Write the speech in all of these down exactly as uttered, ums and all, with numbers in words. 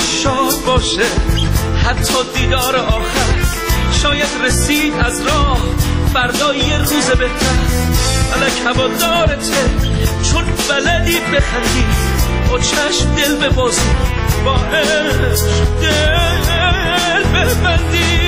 شاد باشه حتی دیدار آخر، شاید رسید از راه فردا یه روز بهتر. فلک هوادارته چون بلدی بخندی، با چشم دل ببازی، با عشق دل ببندی.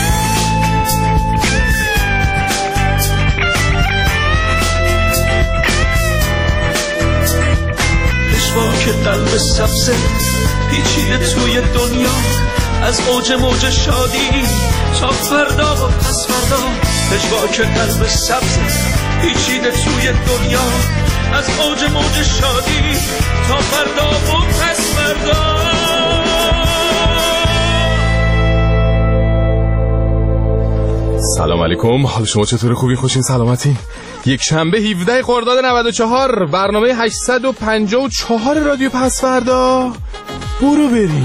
پشواک قلب سبزه پیچیده توی دنیا، از اوج موج شادی تا فردا و پس فردا. پشواک قلب سبزه پیچیده توی دنیا، از اوج موج شادی تا فردا و پس فردا. سلام علیکم، حال شما چطوره؟ خوبی؟ خوشین؟ سلامتین؟ یک شنبه هفده خرداد نود و چهار، برنامه هشتصد و پنجاه و چهار رادیو پس فردا. برو بریم.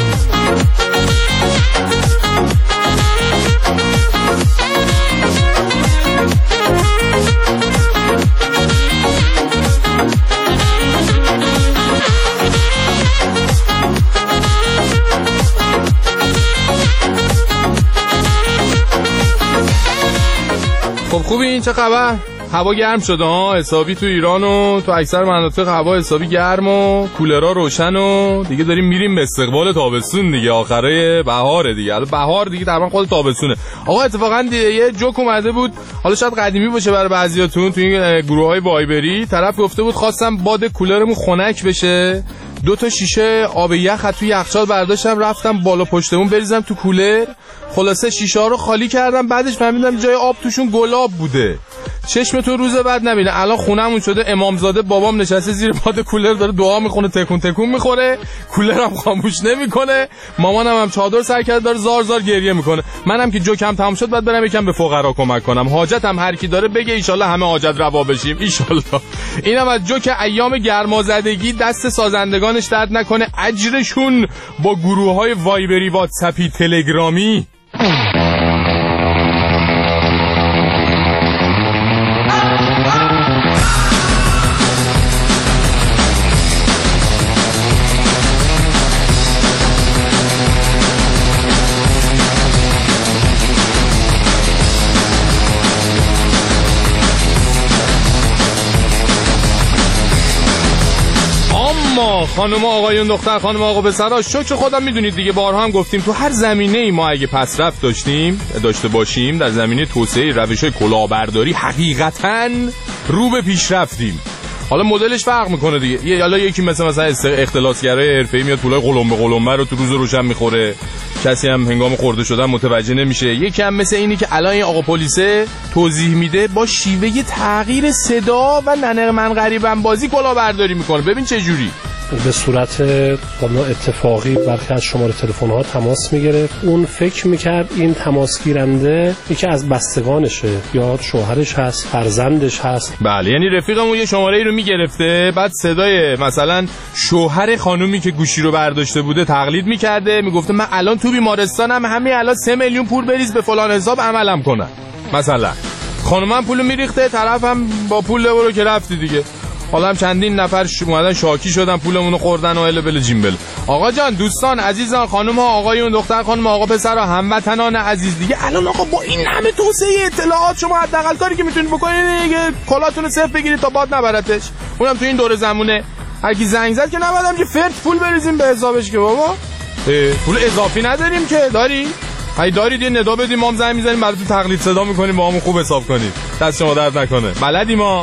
خب خوبی؟ این چه خبر؟ هوا گرم شده ها حسابی تو ایران و تو اکثر مناطق هوا حسابی گرم و کولرها روشن و دیگه داریم میریم به استقبال تابستون دیگه، آخره بهاره دیگه. حالا بهار دیگه تقریبا خود تابستونه. آقا اتفاقا یه جوک اومده بود، حالا شاید قدیمی باشه برای بعضیاتون، تو این گروه‌های وایبری طرف گفته بود خواستم باد کولرمون خنک بشه، دو تا شیشه آب یخ تو یخچال برداشتم رفتم بالا پشتمون بریزم تو کولر، خلاصه شیشه ها رو خالی کردم، بعدش فهمیدم جای آب توشون گلاب بوده. چشمتون روز بعد نبینه، الان خونمون شده امامزاده، بابام نشسته زیر باد کولر داره دعا میخونه، تکون تکون میخوره، کولرم خاموش نمیکنه، مامانم هم چادر سر کرده داره زار زار گریه میکنه. منم که جوکم تمام شد بعد برم یکم به فقرا کمک کنم، حاجتم هر کی داره بگه ان شاءالله همه حاجت روا بشیم ان شاءالله. اینم از جوک ایام گرمازدگی، دست سازندگانش درد نکنه، اجرشون با گروه‌های وایبری، واتساپی، تلگرامی. خانم آقایون، دختر خانم آقا پسرا، شکر خودم میدونید دیگه، بارها هم گفتیم تو هر زمینه ای ما اگه پسرفت داشتیم داشته باشیم در زمینه توسعه روش‌های کلاهبرداری حقیقتاً رو به پیشرفتیم. حالا مدلش فرق میکنه دیگه، حالا یکی مثلا مثلا اختلاسگرای حرفه‌ای میاد پولای قلمبه قلمبه رو تو روز روشن میخوره، کسی هم هنگام خورده شدن متوجه نمیشه. یکی هم مثل اینی که الان این آقا پلیسه توضیح میده با شیوه تغییر صدا و ننه من غریبم بازی کلاهبرداری میکنه. ببین چه جوری به صورت قانون اتفاقی برخی از شماره تلفن ها تماس میگرفت. اون فکر میکرد این تماس گیرنده یکی از بستگانشه، یا شوهرش هست، فرزندش هست. بله، یعنی رفیقمون یه شماره ای رو میگرفته، بعد صدای مثلا شوهر خانومی که گوشی رو برداشته بوده تقلید میکرده، میگفته من الان تو بیمارستانم، همین الان سه میلیون پول بریز به فلان حساب عملم کنن. مثلا خانومم پولو میریخته، طرفم با پول برو که رفتی دیگه. حالا هم چندین نفر اومدن شاکی شدن، پولمونو خوردن و ال بل جیمبل. آقا جان، دوستان عزیزان، خانم ها آقایون، دختر خانم آقا پسرها، هموطنان عزیز دیگه، الان آقا با این همه توسعه اطلاعات شما حداقل کاری که میتونید بکنید دیگه کلاتون رو صفر بگیرید تا باد نبرتش. اونم تو این دور زمونه هر کی زنگ زد که نبادم که فرد پول بریزیم به حسابش که بابا پول اضافی نداریم که. داری هی دارید یه ندا بدیم، ما هم زنگ میزنیم براتون تقلید صدا میکنیم، با همون خوب حساب کنید. دست شما درد نکنه، بلدیم ما.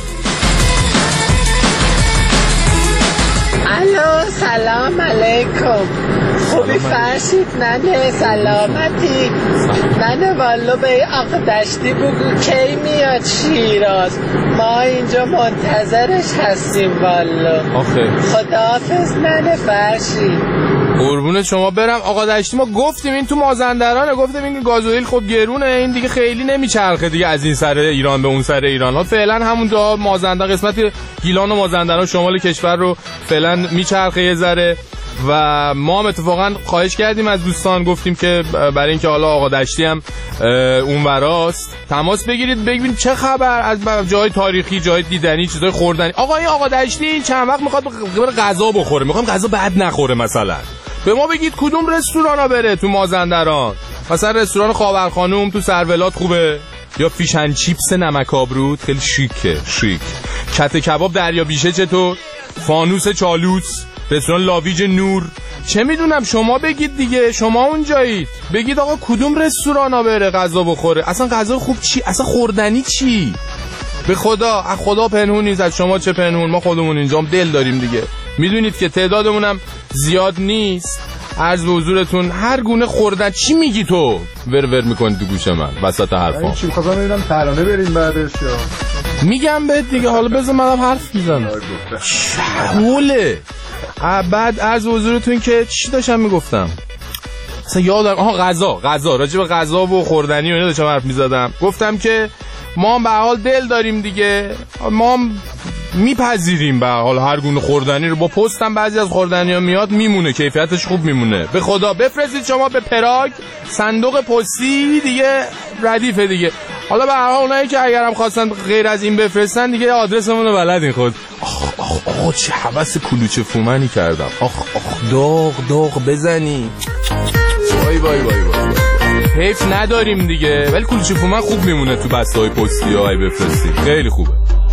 الو، سلام علیکم. خوبی فرشید؟ ننه سلامتی؟ ننه والا به آقا دشتی بگو کی میاد شیراز، ما اینجا منتظرش هستیم والا. آخه خداحافظ ننه فرشید. قربونت شما برم. آقا دشتی ما گفتیم این تو مازندرانه، گفتیم این گازوئیل خب گرونه، این دیگه خیلی نمیچرخه دیگه از این سر ایران به اون سر ایران. ها فعلا همون دو مازندران، قسمت گیلان و مازندران شمال کشور رو فعلا میچرخه یه ذره. و ما هم اتفاقا خواهش کردیم از دوستان، گفتیم که برای اینکه حالا آقا دشتی هم اونوراست تماس بگیرید ببینید چه خبر از جای تاریخی، جای دیدنی، چیزای خوردنی. آقا این آقا دشتی این چند وقت میخواد غذا بخوره، میخوام غذا بد نخوره، مثلا به ما بگید کدوم رستورانا بره تو مازندران. مثلا رستوران خاورخانوم تو سرولات خوبه، یا فیش اند چیپس نمک آبرود خیلی شیکه، شیک. کته کباب دریا بیشه چطور؟ فانوس چالوس، رستوران لاویج نور. چه میدونم، شما بگید دیگه، شما اونجایید. بگید آقا کدوم رستورانا بره غذا بخوره. اصلا غذا خوب چی؟ اصلا خوردنی چی؟ به خدا، از خدا پنهون نیست، از شما چه پنهون. ما خودمون اینجام دل داریم دیگه. میدونید که تعدادمونم زیاد نیست. عرض به حضورتون هر گونه خوردن. چی میگی تو؟ ور ور میکنی تو گوش من وسط حرفام. چی می‌خواستم ببینم ترانه بریم بعدش یا میگم بهت دیگه. حالا بذار منم حرف میزنم. چوله. بعد عرض به حضورتون که چی داشتم میگفتم؟ اصلا یادم، آها غذا، غذا راجع به غذا و خوردنی و اینا داشتم حرف میزدم. گفتم که ما هم به حال دل داریم دیگه، ما هم میپذیریم به حال هر گونه خوردنی رو. با پستم بعضی از خوردنی‌ها میاد میمونه، کیفیتش خوب میمونه. به خدا بفرستید شما به پراگ صندوق پستی دیگه، ردیفه دیگه. حالا به هر حال اونایی که اگرم خواستن غیر از این بفرستن دیگه آدرسمون رو بلدین خود. آخ آخ آخ چه حوس کلوچه فومنی کردم. آخ آخ داغ داغ بزنی. وای وای وای وای. حیف نداریم دیگه، ولی کلوچه فومن خوب میمونه تو بسته‌های پستی ها. ای بفرستید خیلی خوبه.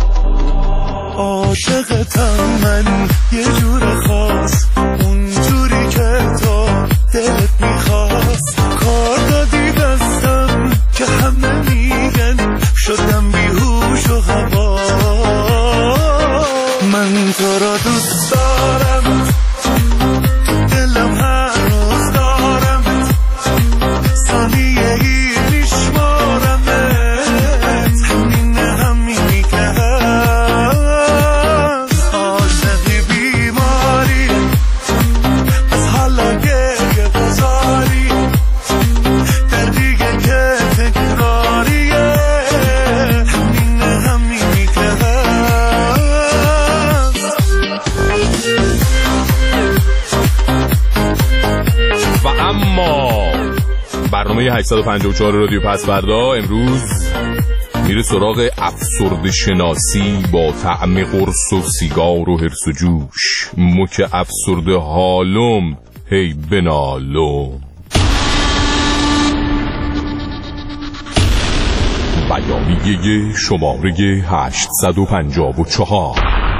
عاشقتم من یه جور خاص، اون جوری که تو دلت میخواست. کار دادی دستم که همه میگن شدم بیهوش و هوا. من تو را دوست دارم، دلم هر روز دارم، ثانیه ای میشمارمت، همین همینی که هست. عاشقی بیماری از حالا گریه گذاری، در دیگه که تکراریه، همین همینی که هست. و اما برنامه هشتصد و پنجاه و چهار رادیو پس فردا امروز میره سراغ افسرده شناسی با طعم قرص و سیگار و هرس و جوش. مک افسرده حالم هی بنالم. بیانیه شماره هشتصد و پنجاه و چهار.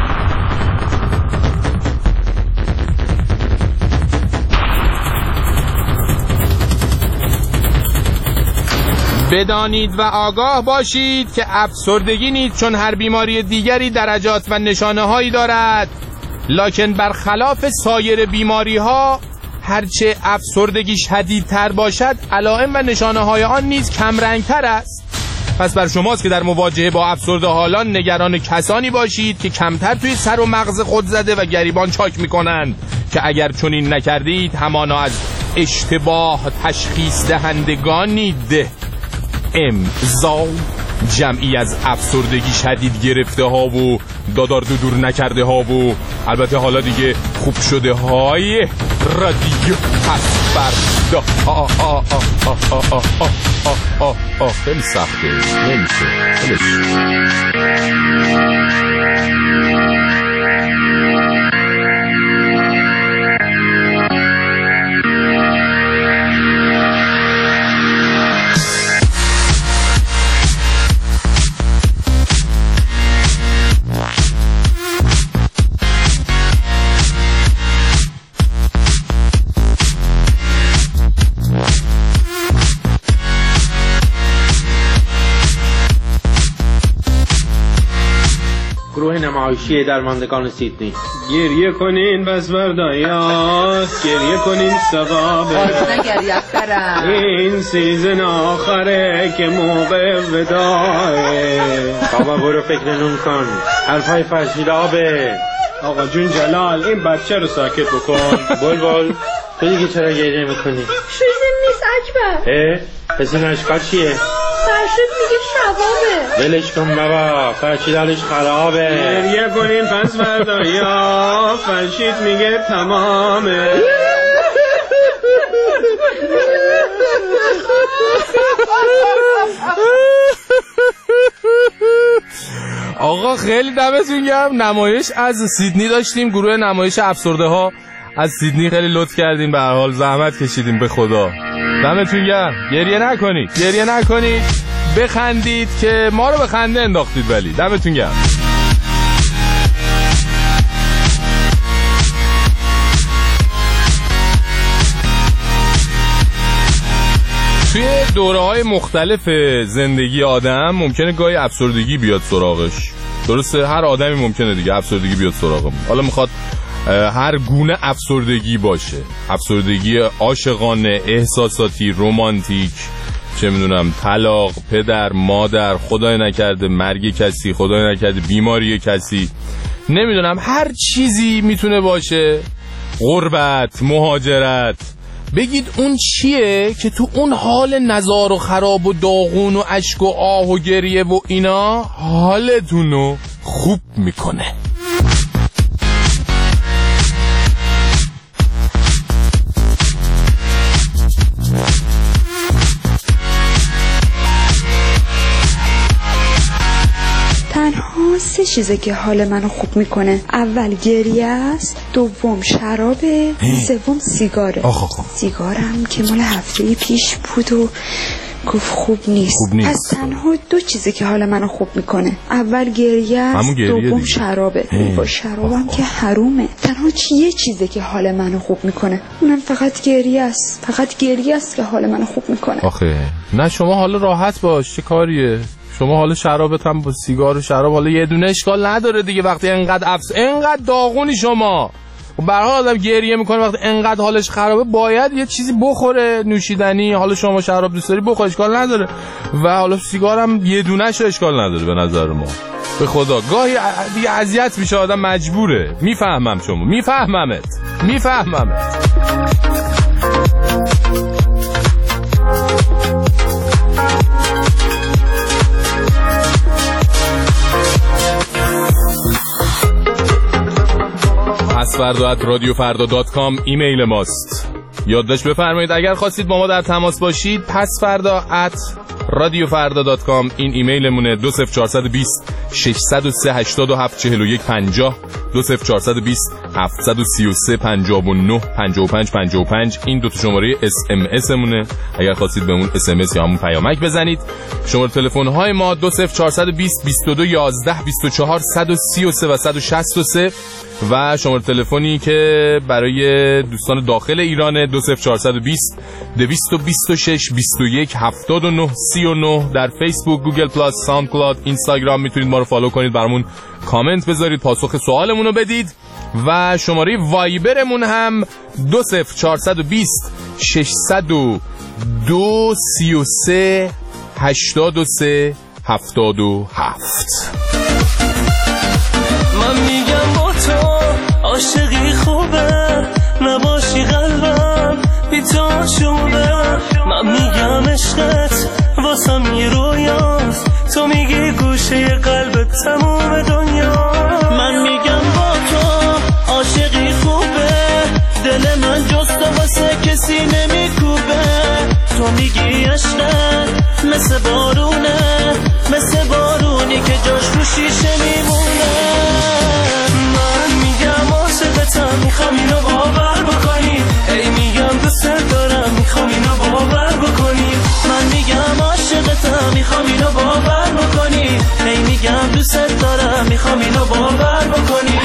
بدانید و آگاه باشید که افسردگی نیست چون هر بیماری دیگری درجات و نشانه هایی دارد، لکن برخلاف سایر بیماری ها هرچه افسردگی شدیدتر باشد علائم و نشانه های آن نیز کمرنگتر است. پس بر شماست که در مواجهه با افسرده حالان نگران کسانی باشید که کمتر توی سر و مغز خود زده و گریبان چاک میکنند، که اگر چنین نکردید همانا از اشتباه تشخیص دهندگانید. امضا جمعی از افسردگی شدید گرفته ها و دادار دودور نکرده ها و البته حالا دیگه خوب شده های رادیو پس فردا. آه آه آه آه آه آه آه آه آه آه خیلی سخته، نمیشه خیلیش. گروه نمایشی درماندگان سیدنی. گریه کنین بس بردایا، گریه کنین ثوابه، آتونه گریه کرم، این سیزن آخره که موقع وداعه. بابا برو فکر نون کن، حرفای فرشیدابه. آقا جون جلال این بچه رو ساکت بکن. بول بول تو دیگه چرا گریه میکنی؟ شویزم نیست اکبر. اه؟ پس این اشکال چیه؟ فرشید میگه شبابه. ولش کن بابا، فرشید حالش خرابه. گریه کنین پس فردایا، فرشید میگه تمامه. آقا خیلی دمتون گرم. نمایش از سیدنی داشتیم، گروه نمایش افسرده ها از سیدنی خیلی لطف کردین، به هر حال زحمت کشیدین، به خدا دمتون گرم. گریه نکنید، گریه نکنید، بخندید که ما رو به خنده انداختید، ولی دمتون گرم. توی دوره‌های مختلف زندگی آدم ممکنه گاهی افسردگی بیاد سراغش. درسته، هر آدمی ممکنه دیگه افسردگی بیاد سراغم. حالا میخواد هر گونه افسردگی باشه، افسردگی عاشقانه، احساساتی، رمانتیک، چه میدونم طلاق، پدر، مادر، خدای نکرده مرگ کسی، خدای نکرده بیماری کسی، نمیدونم هر چیزی میتونه باشه، غربت، مهاجرت. بگید اون چیه که تو اون حال نزار و خراب و داغون و اشک و آه و گریه و اینا حالتونو خوب میکنه. تنها سه چیزه که حال منو خوب میکنه: اول گریه است، دوم شرابه، سوم سیگاره. سیگارم که مال هفته پیش بود و گفت خوب نیست. خوب نیست. پس تنها دو چیزی که حال منو خوب میکنه: اول گریه است، دوم شرابه. با شرابم که حرومه. تنها یه چیزی که حال منو خوب میکنه، اونم فقط گریه است. فقط گریه است که حال منو خوب میکنه. آخه نه شما حالا راحت باش، چه کاریه؟ شما حالا شرابت هم با سیگار و شراب حالا یه دونه اشکال نداره دیگه. وقتی انقدر افس انقدر داغونی شما، به هر حال آدم گریه میکنه وقتی انقدر حالش خرابه، باید یه چیزی بخوره، نوشیدنی. حالا شما شراب دوست داری بخور، اشکال نداره. و حالا سیگار هم یه دونه شو اشکال نداره به نظر ما. به خدا گاهی دیگه اذیت میشه آدم، مجبوره. میفهمم شما، میفهممت، میفهممت. پسفردا ات رادیو فردا دات کام ایمیل ماست. یادداشت بفرمایید اگر خواستید با ما در تماس باشید. پسفردا ات رادیو فردا دات کام این ایمیلمونه. دو صفر چهار دو صفر شش صفر سه هشت هفت چهار یک پنجاه دو صفر چهار دو صفر هفت سه سه پنجاه و نه پنجاه و پنج پنجاه و پنج این دو تا شماره اس ام اس مونه. اگر خواستید بهمون اس ام اس یا همون پیامک بزنید. شماره تلفن های ما دو صفر چهار دو صفر بیست و دو یازده بیست و چهار صد و سی و سه و صد و شصت و سه و شماره تلفنی که برای دوستان داخل ایرانه دو صفر چهار دو صفر دویست و بیست و شش بیست و یک هفتاد و نه سی و نه. در فیسبوک، گوگل پلاس، ساوند کلاود، اینستاگرام میتونید ما رو فالو کنید، برامون کامنت بذارید، پاسخ سوالمون رو بدید. و شماره وایبرمون هم دو صفر چهار دو صفر شش صفر دو سی و سه هشتاد و سه هفتاد و هفت. من میگم با تو عاشقی خوبه، نباشی قلبم بی تو شوبه. من میگم عشقت واسم یه رویاست، تو میگی گوشه قلبت تموم دنیا. من میگم با تو عاشقی خوبه، دل من جز تو واسه کسی نمیکوبه. تو میگی عشقت مثل بارونه، مثل بارونی که جاش رو شیشه میمونه. من میگم عاشقتم، میخوام اینو باور بکنی. ای میگم دوست دارم، میخوام اینو باور بکنی. من میگم عاشقتم، میخوام اینو باور بکنی. ای میگم دوست دارم، میخوام اینو باور بکنی.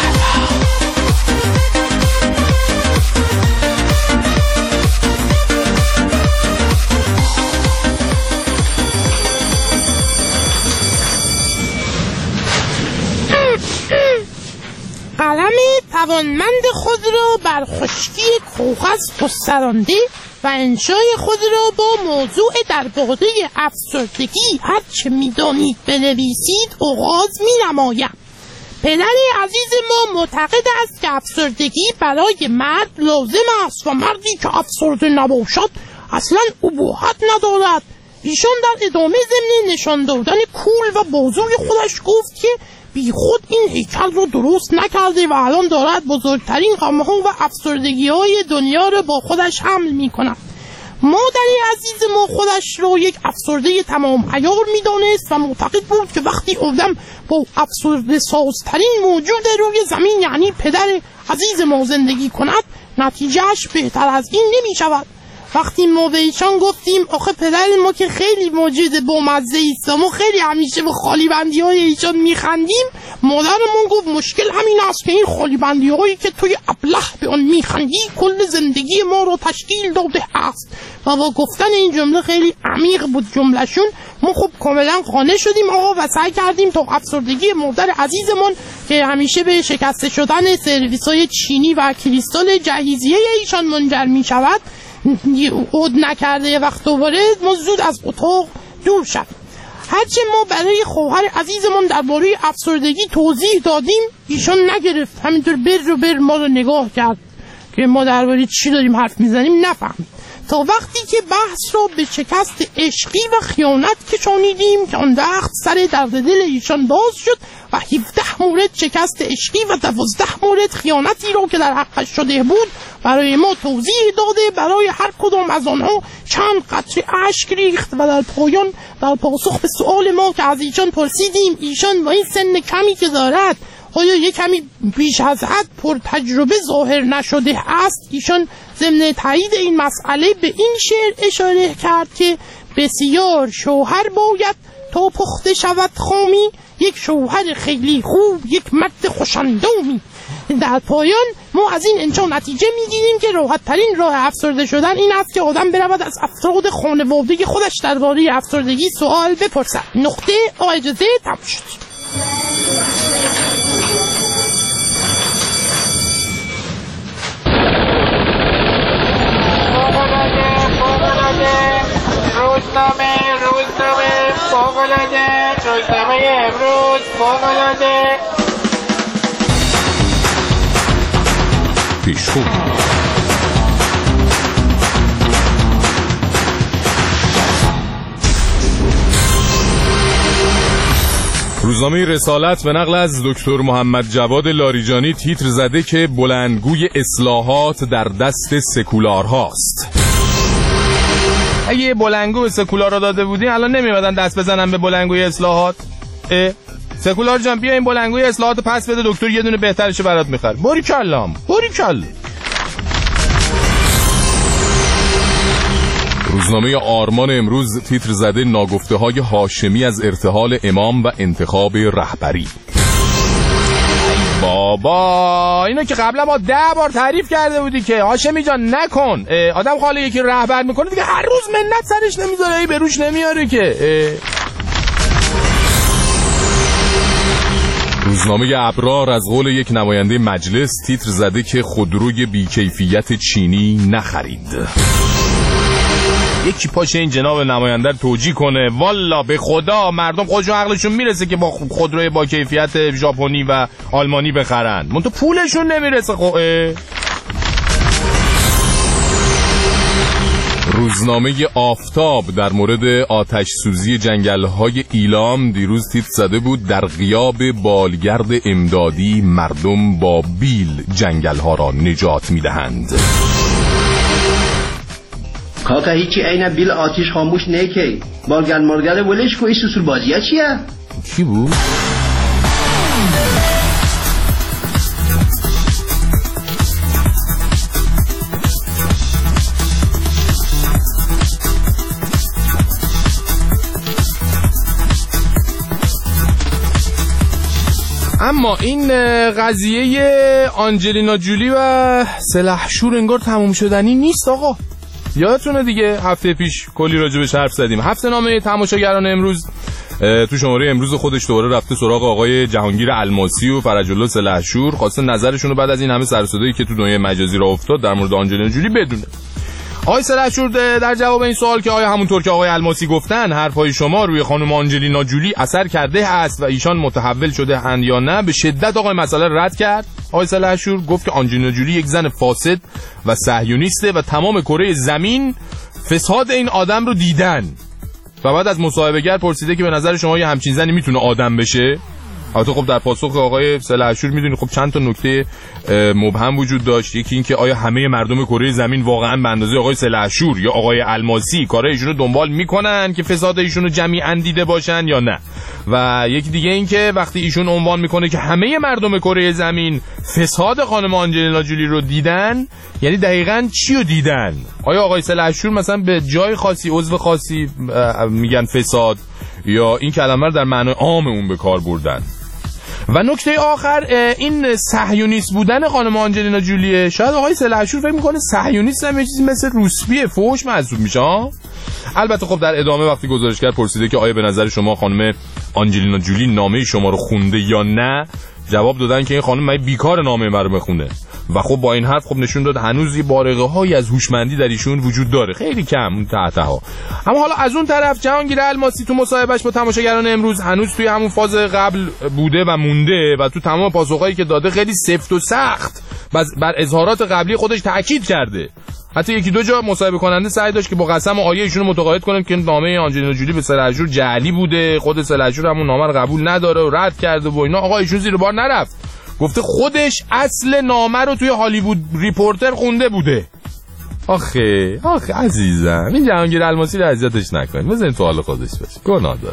قلم توانمند خود را بر خشکی کاغذ گسترانده و انشای خود را با موضوع درباره افسردگی هرچه می‌دانید بنویسید آغاز می‌نمایم. پدر عزیز ما معتقد است که افسردگی برای مرد لازم است و مردی که افسرده نباشد اصلا اباحت ندارد. ایشان در ادامه ضمن نشان دادن کول و بازوی خودش گفت که بی خود این هیکل رو درست نکرده و الان دارد بزرگترین غم‌ها و افسردگی‌های دنیا رو با خودش حمل می‌کند. مادر عزیز ما خودش را یک افسرده تمام عیار می‌دانست و معتقد بود که وقتی آدم با افسرده سازترین موجود روی زمین یعنی پدر عزیز ما زندگی کند نتیجهش بهتر از این نمی‌شود. وقتی ما به ایشان گفتیم آخه پدر ما که خیلی موجود با مزه ایست و ما خیلی همیشه به خالی بندی های ایشان میخندیم، مادرمون گفت مشکل همین است که این خالی بندی هایی که توی ابله به آن میخندی کل زندگی ما رو تشکیل داده است. و با گفتن این جمله خیلی عمیق بود جملهشون، ما خب کاملا قانع شدیم آقا و سعی کردیم تا افسردگی مادر عزیزمون که همیشه به شکسته شدن سرویس های چینی و کریستال جهیزیه ایشان منجر میشود عود نکرده یه وقت دوباره ما زود از اتاق دور شد. هرچه ما برای خواهر عزیزمون درباره افسردگی توضیح دادیم ایشان نگرفت، همینطور بر رو بر ما رو نگاه کرد که ما درباره چی داریم حرف میزنیم نفهمید، تا وقتی که بحث رو به شکست عشقی و خیانت کشانیدیم که آن وقت سر درد دل ایشان باز شد و هفده مورد شکست عشقی و دوازده مورد خیانتی رو که در حقش شده بود برای ما توضیح داده. برای هر کدام از آنها چند قطره اشک ریخت و در پایان در پاسخ به سؤال ما که از ایشان پرسیدیم ایشان با این سن کمی که دارد آیا یک کمی بیش از حد پر تجربه ظاهر نشده است، ایشان ضمن تایید این مسئله به این شعر اشاره کرد که بسیار شوهر باید تا پخته شود خامی، یک شوهر خیلی خوب یک مرد خوشندامی. در پایان ما از این انشا نتیجه میگیریم که راحت ترین راه افسرده شدن این است که آدم برود از افراد خانواده خودش درباره افسردگی سوال بپرسد. نقطه اجازه تمام شد. روزنامه روزنامه فوق‌العاده روزنامه امروز فوق‌العاده پیشخو روزنامه رسالت به نقل از دکتر محمد جواد لاریجانی تیتر زده که بلندگوی اصلاحات در دست سکولار هاست. اگه بلندگو به سکولار را داده بودین الان نمیمدن دست بزنن به بلندگوی اصلاحات. اه سکولار جان بیا این بلندگوی اصلاحات پس بده، دکتر یه دونه بهترشو برات میخره. باری کلام باری کل. روزنامه آرمان امروز تیتر زده ناگفته های هاشمی از ارتحال امام و انتخاب رهبری. بابا اینو که قبلا ما ده بار تعریف کرده بودی که هاشمی جان نکن، آدم خاله یکی رهبر میکنه دیگه هر روز منت سرش نمیذاره ای به روش نمیاره که. روزنامه ابرار از قول یک نماینده مجلس تیتر زده که خودروی بیکیفیت چینی نخرید. یکی پاشه این جناب نماینده توجیه کنه والا به خدا مردم خودشون عقلشون میرسه که با خودروی با کیفیت ژاپنی و آلمانی بخرن، منتها پولشون نمیرسه. خب روزنامه آفتاب در مورد آتش سوزی جنگل‌های ایلام دیروز تیتر زده بود در غیاب بالگرد امدادی مردم با بیل جنگل‌ها را نجات میدهند. کاکا هیچی عین بیل آتیش خاموش نیکی بالگرد مرگرد ولش کو. این سوسول بازی ها چیه؟ کی بود؟ اما این قضیه آنجلینا جولی و سلحشور انگار تموم شدنی نیست آقا. یادتونه دیگه هفته پیش کلی راجبش حرف زدیم. هفته نامه تماشاگران امروز تو شماره امروز خودش دوباره رفته سراغ آقای جهانگیر الماسی و فرج الله سلحشور، خواسته نظرشون رو بعد از این همه سر و صدایی که تو دنیای مجازی راه افتاد در مورد آنجلینا جولی بدونه. آقای سلحشور در جواب این سوال که آیا همونطور که آقای الماسی گفتن حرفای شما روی خانم آنجلینا جولی اثر کرده است و ایشان متحول شده اند یا نه، به شدت آقای مسئله رد کرد. آقای سلحشور گفت که آنجلینا جولی یک زن فاسد و صهیونیسته و تمام کره زمین فساد این آدم رو دیدن. و بعد از مصاحبه‌گر پرسیده که به نظر شما یه همچین زنی میتونه آدم بشه؟ البته خب در پاسخ آقای سلحشور میدونی خب چند تا نکته مبهم وجود داشت. یکی این که آیا همه مردم کره زمین واقعا به اندازه آقای سلحشور یا آقای الماسی کارهای ایشونو دنبال میکنن که فساد ایشونو جمیعاً دیده باشن یا نه. و یکی دیگه این که وقتی ایشون عنوان میکنه که همه مردم کره زمین فساد خانم آنجلینا جولی رو دیدن، یعنی دقیقاً چی رو دیدن؟ آیا آقای سلحشور مثلا به جای خاصی عضو خاصی میگن فساد یا این کلمه رو در معنای عام اون به کار بردن؟ و نکته آخر این صهیونیست بودن خانم آنجلینا جولیه. شاید آقای سلحشور فکر میکنه صهیونیست هم یه چیزی مثل روسپیه، فوش محسوب میشه. البته خب در ادامه وقتی گزارشگر پرسیده که آیا به نظر شما خانم آنجلینا جولی نامه شما رو خونده یا نه، جواب دادن که این خانم من بیکار نامه من رو بخونه. و خب با این حرف خب نشون داد هنوز یه بارقه هایی از هوشمندی در ایشون وجود داره، خیلی کم اون تحتها. اما حالا از اون طرف جهانگیر الماسی تو مصاحبهش با تماشاگران امروز هنوز توی همون فاز قبل بوده و مونده و تو تمام پاسخایی که داده خیلی سفت و سخت بر اظهارات قبلی خودش تاکید کرده. حتی یکی دو جا مصاحبه کننده سعی داشت که با قسم و آیه ایشونو متقاعد کنه که نامه آنجلینا جولی به سلحشور جعلی بوده، خود سلحشور همون نامه رو قبول نداره و رد کرده و اینا. آقا ایشون زیر بار نرفت، گفته خودش اصل نامه رو توی هالیوود ریپورتر خونده بوده. آخه آخه عزیزم این جهانگیر الماسی رو اذیتش نکنید، بزنید تو حال خودش باشه، گناه داره.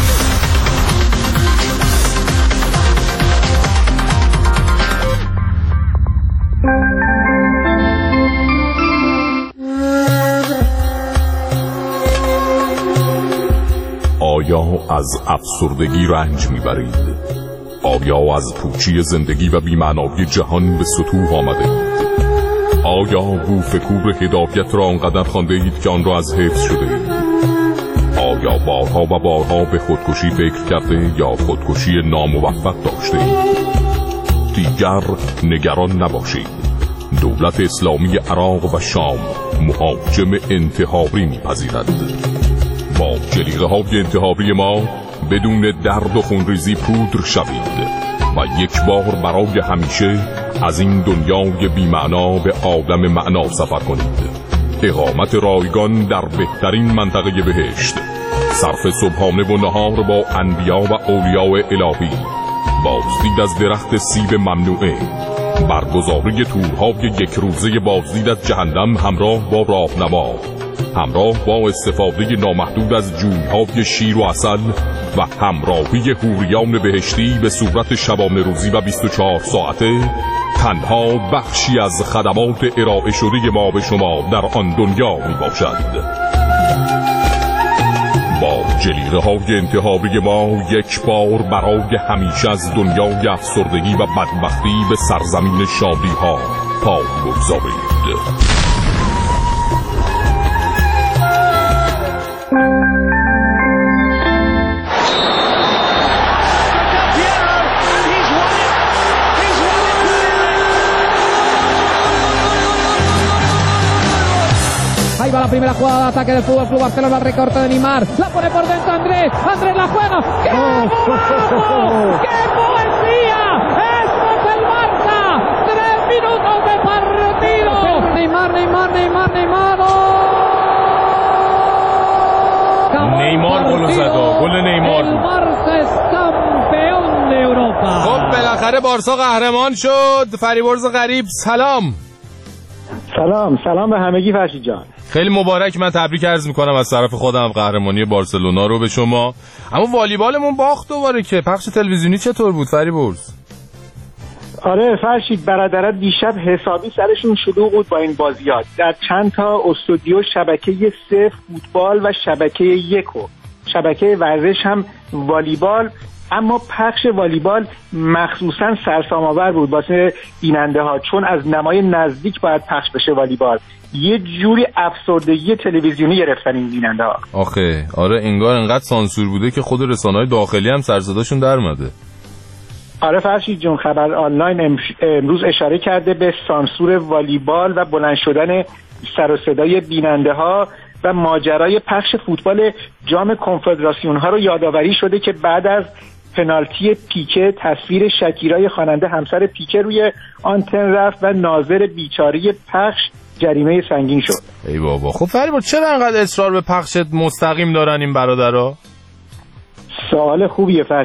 آیا از افسردگی رنج میبرید؟ آیا از پوچی زندگی و بی‌معنایی جهان به سطوح آمده اید؟ آیا بوفکور هدایت را آنقدر خوانده اید که آن را از حفظ شده اید؟ آیا بارها و بارها به خودکشی فکر کرده یا خودکشی ناموفق داشته اید؟ دیگر نگران نباشید. دولت اسلامی عراق و شام مهاجم انتحاری میپذیرد. با جلیقه های انتحاری ما بدون درد و خونریزی پودر شوید و یک بار برای همیشه از این دنیای بی‌معنا به عالم معنا سفر کنید. اقامت رایگان در بهترین منطقه بهشت، صرف صبحانه و نهار با انبیا و اولیاء الهی، بازدید از درخت سیب ممنوعه، برگزاری تورهای یک روزه بازدید از جهنم همراه با راهنما، همراه با استفاده نامحدود از جویهای شیر و عسل و همراهی حوریان بهشتی به صورت شبانه روزی و بیست و چهار ساعته، تنها بخشی از خدمات ارائه شده ما به شما در آن دنیا می باشد. با جلیقه های انتحاری ما یک بار برای همیشه از دنیای افسردگی و بدبختی به سرزمین شادی ها پای بگذارید. Ahí va la primera jugada de ataque del Fútbol Club Barcelona, el recorte de Neymar, la pone por dentro Andrés, Andrés la juega, ¡qué golazo! ¡Qué poesía! ¡Esto es el Barça! ¡Tres minutos de partido! Neymar, Neymar, Neymar, Neymar. نیمار گل زد، گل نیمار. El Barça es campeón de Europa. خب بالاخره بارسا قهرمان شد. فریبرز غریب سلام. سلام سلام به همگی فرشید جان. خیلی مبارک، من تبریک عرض میکنم از طرف خودم قهرمانی بارسلونا رو به شما. اما والیبالمون باخت دوباره، که پخش تلویزیونی چطور بود فریبرز؟ آره فرشید، برادرات دیشب حسابی سرشون شلوغ بود با این بازیات. در چند تا استودیو شبکه سه فوتبال و شبکه یک و شبکه ورزش هم والیبال، اما پخش والیبال مخصوصا سرسام‌آور بود واسه بیننده ها، چون از نمای نزدیک باید پخش بشه والیبال. یه جوری افسردگی تلویزیونی گرفتن این بیننده ها. آخه آره، انگار انقدر سانسور بوده که خود رسانه‌های داخلی هم سرصداشون در اومده. آره فرشید جون، خبر آنلاین امروز اشاره کرده به سانسور والیبال و بلند شدن سر و صدای بیننده ها و ماجرای پخش فوتبال جام کنفدراسیون ها رو یادآوری شده که بعد از پنالتی پیکه تصویر شکیرای خواننده همسر پیکه روی آنتن رفت و ناظر بیچاره پخش جریمه سنگین شد. ای بابا، خب فریبرز چرا انقدر اصرار به پخش مستقیم دارن این برادرها؟ سوال خوبیه فرشید.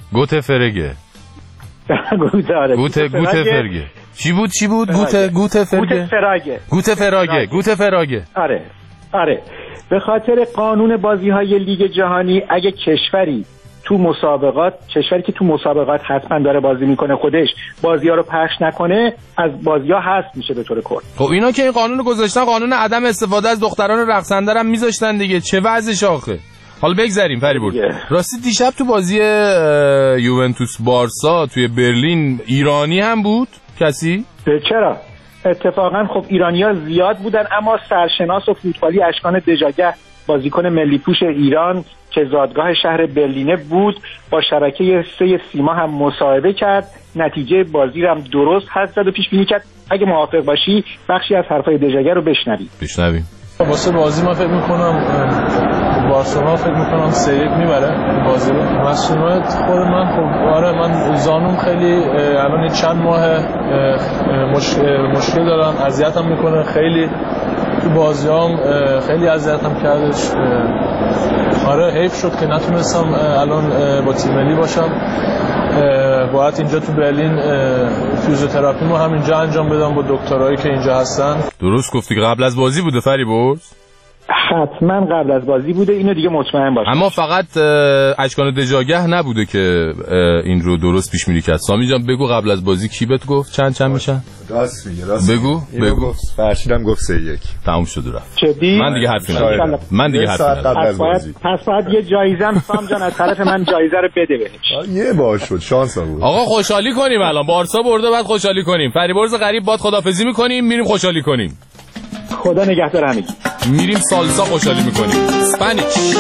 گوته فرگه گوته آره گوته گوته فرگه چی بود چی بود گوته گوته فرگه گوته فراگه گوته فراگه گوته فراگه آره آره به خاطر قانون بازی‌های لیگ جهانی اگه کشوری تو مسابقات کشوری که تو مسابقات حتما داره بازی میکنه خودش بازی‌ها رو پخش نکنه از بازی‌ها حذف میشه به طور کل. خب اینا که این قانون رو گذاشتن قانون عدم استفاده از دختران رقصنده هم میذاشتن دیگه چه وضعش آخه. حالا بگذریم فریبرز. راستی دیشب تو بازی یوونتوس بارسا توی برلین ایرانی هم بود کسی؟ چرا؟ اتفاقا خب ایرانی‌ها زیاد بودن اما سرشناس و فوتبالی اشکان دژاگه بازیکن ملی پوش ایران که زادگاه شهر برلینه بود با شبکه سه سیما هم مصاحبه کرد، نتیجه بازی رو هم درست حدس زد و پیش بینی کرد. اگه موافق باشی بخشی از حرفای دژاگه رو بشنویم. بشنویم. واسه بازی من فکر می‌کنم بارسلونا فکر می‌کنم سه یک میبره بازی رو. مسئولیت خود من خب آره من زانوم خیلی الان چند ماه مشکل دارم، اذیتم میکنه خیلی تو بازیام خیلی اذیتم کردش. آره حیف شد که نتونستم الان با تیم ملی باشم. باید اینجا تو برلین فیزیوتراپی مو هم اینجا انجام بدم با دکترایی که اینجا هستن. درست گفتی که قبل از بازی بوده فریبرز؟ حتما قبل از بازی بوده، اینو دیگه مطمئن باش. اما فقط اشکان دژاگه نبوده که این رو درست پیش میری کرد. سامی جان بگو قبل از بازی کی بهت گفت چند چند میشن؟ راست میگه راست بگو بگو. فرشیدم گفت سه یک. تموم شد رفت. جدی؟ من دیگه حرفی ندارم. من دیگه حرفی ندارم. پس باید یه جایزه هم سام جان از طرف من جایزه رو بده بهش. یه باش شد شانس بود. آقا خوشحالی کنیم الان بارسا برده بعد خوشحالی کنیم. فریبرز غریب باد خدافظی میکنیم میریم خوشحالی کنیم. خدا نگهدار همگی. میریم سالسا خوشحالی میکنیم. اسپانیش.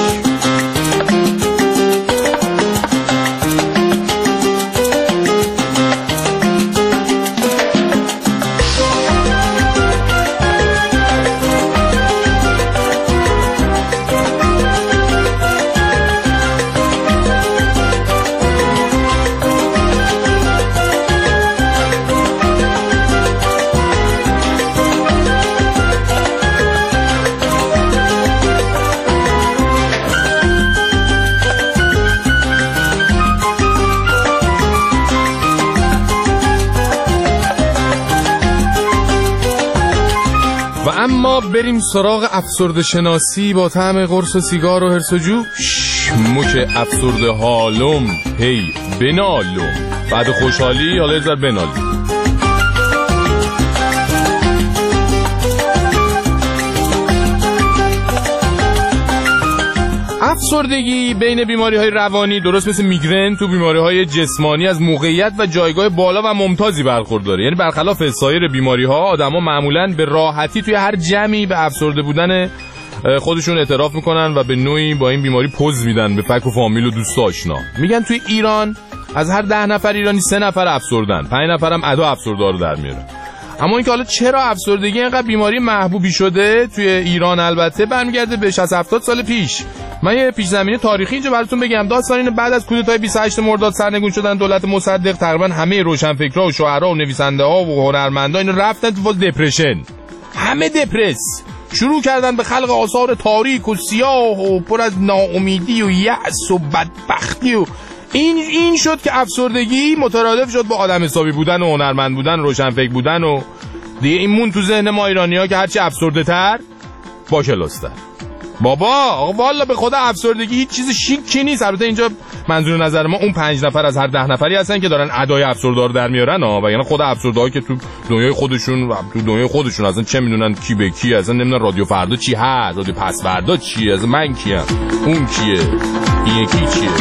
اما بریم سراغ افسرده شناسی با طعم قرص و سیگار و هرس و جوش. مک افسرده حالم هی بنالم بعد خوشحالی حالا یه بنالم. افسردگی بین بیماری‌های روانی درست مثل میگرن تو بیماری‌های جسمانی از موقعیت و جایگاه بالا و ممتازی برخورداره. یعنی برخلاف سایر بیماری‌ها آدما معمولاً به راحتی توی هر جمعی به افسرده بودن خودشون اعتراف میکنن و به نوعی با این بیماری پوز میدن به فک و فامیل و دوست آشنا. میگن توی ایران از هر ده نفر ایرانی سه نفر افسردن، پنج نفرم ادا افسردار در میارن. اما اینکه حالا چرا افسردگی اینقدر بیماری محبوبی شده توی ایران البته برمیگرده به شصت هفتاد سال پیش. من یه پیش زمینه تاریخی اینجا براتون بگم. داستان اینه بعد از کودتای بیست و هشتم مرداد سرنگون شدن دولت مصدق تقریبا همه روشنفکرها و شاعرها و نویسنده‌ها و هنرمندا اینو رفتن تو فاز دپرشن. همه دپرس شروع کردن به خلق آثار تاریک و سیاه و پر از ناامیدی و یأس و بدبختی و این این شد که افسردگی مترادف شد با آدم حسابی بودن و هنرمند بودن و روشنفکر بودن و دیگه این مون تو ذهن ما ایرانی‌ها که هرچی افسرده تر با کلاس‌تر. بابا آقا والا به خدا افسردگی هیچ چیز شیکی نیست. البته اینجا منظور نظر ما اون پنج نفر از هر ده نفری هستن که دارن ادای افسردار در میارن ها، و یعنی خود افسرده‌ها که تو دنیای خودشون تو دنیای خودشون اصلا چه میدونن کی به کی، اصلا نمیدونن رادیو فردا چی هست، رادیو پس فردا چیه، اصلا من کیم، اون کیه، این یکی چیه.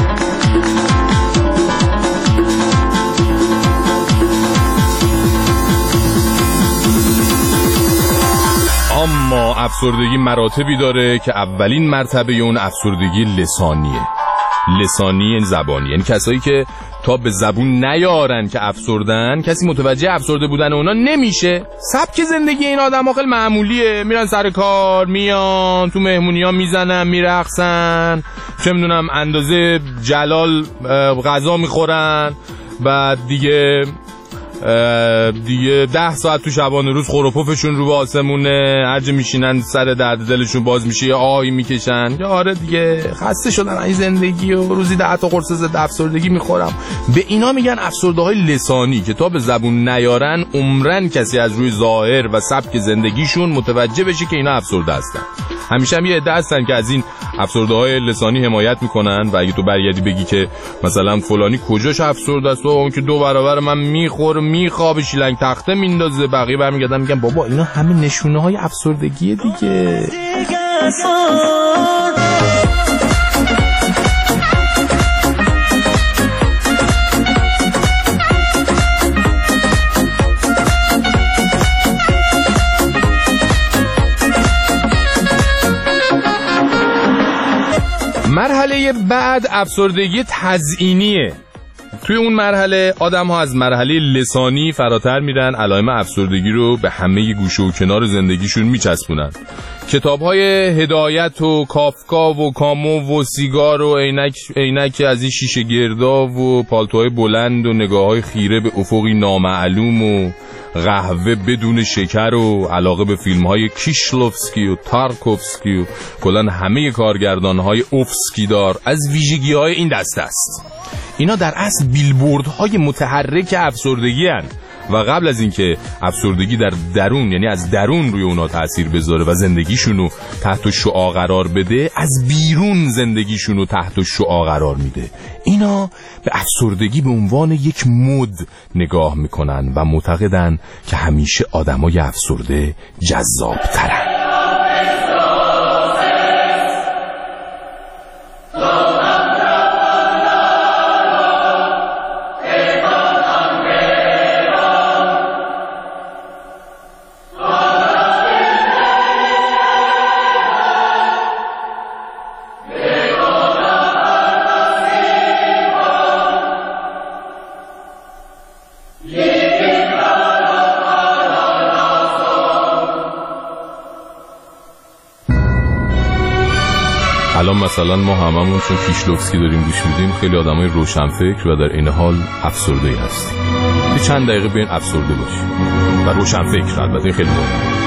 اما افسردگی مراتبی داره که اولین مرتبه اون افسردگی لسانیه. لسانی زبانی، یعنی کسایی که تا به زبون نیارن که افسردن، کسی متوجه افسرده بودن اونا نمیشه. سبک زندگی این آدم خیلی معمولیه، میرن سر کار، میان تو مهمونی‌ها میزنن، میرقصن، چه میدونم اندازه جلال غذا میخورن، بعد دیگه دیگه ده ساعت تو شبانه روز خروپفشون رو به آسمونه، هرچه میشینن سر درد دلشون باز میشه یه آهی میکشن. یا آره دیگه خسته شدن این زندگی و روزی ده تا قرص ضد افسردگی میخورم. به اینا میگن افسرده های لسانی که تا به زبون نیارن عمرن کسی از روی ظاهر و سبک زندگیشون متوجه بشه که اینا افسرده هستن. همیشه هم یه عده هستن که از این افسرده های لسانی حمایت میکنن و اگه تو برگردی بگی که مثلا فلانی کجاش افسرده است و اون که دو برابر من میخوره میخوابه شیلنگ تخته میندازه، بقیه برمیگردن میگن بابا اینا همه نشونه های افسردگیه دیگه. مرحله بعد افسردگی تزئینیه. توی اون مرحله آدم ها از مرحله لسانی فراتر میرن، علائم افسردگی رو به همه گوشه و کنار زندگیشون میچسبونن. کتاب های هدایت و کافکا و کامو و سیگار و عینک عینک از این شیشه گردا و پالتوهای بلند و نگاه های خیره به افقی نامعلوم و قهوه بدون شکر و علاقه به فیلم های کیشلوفسکی و تارکوفسکی و کلان همه کارگردان های اوفسکی دار از ویژگی های این دسته است. اینا در اصل بیلبوردهای متحرک افسردگی هستند و قبل از اینکه افسردگی در درون یعنی از درون روی اونا تأثیر بذاره و زندگیشونو تحت شعاع قرار بده، از بیرون زندگیشونو تحت شعاع قرار میده. اینا به افسردگی به عنوان یک مد نگاه میکنن و معتقدن که همیشه آدمای افسرده جذاب‌ترن. الان مثلا ما هممون چون کیشلوفسکی داریم گوش میدیم خیلی آدمای روشنفکر و در این حال افسرده‌ای هستیم. یه چند دقیقه بین افسرده باشیم و روشنفکر، البته خیلی مهمه.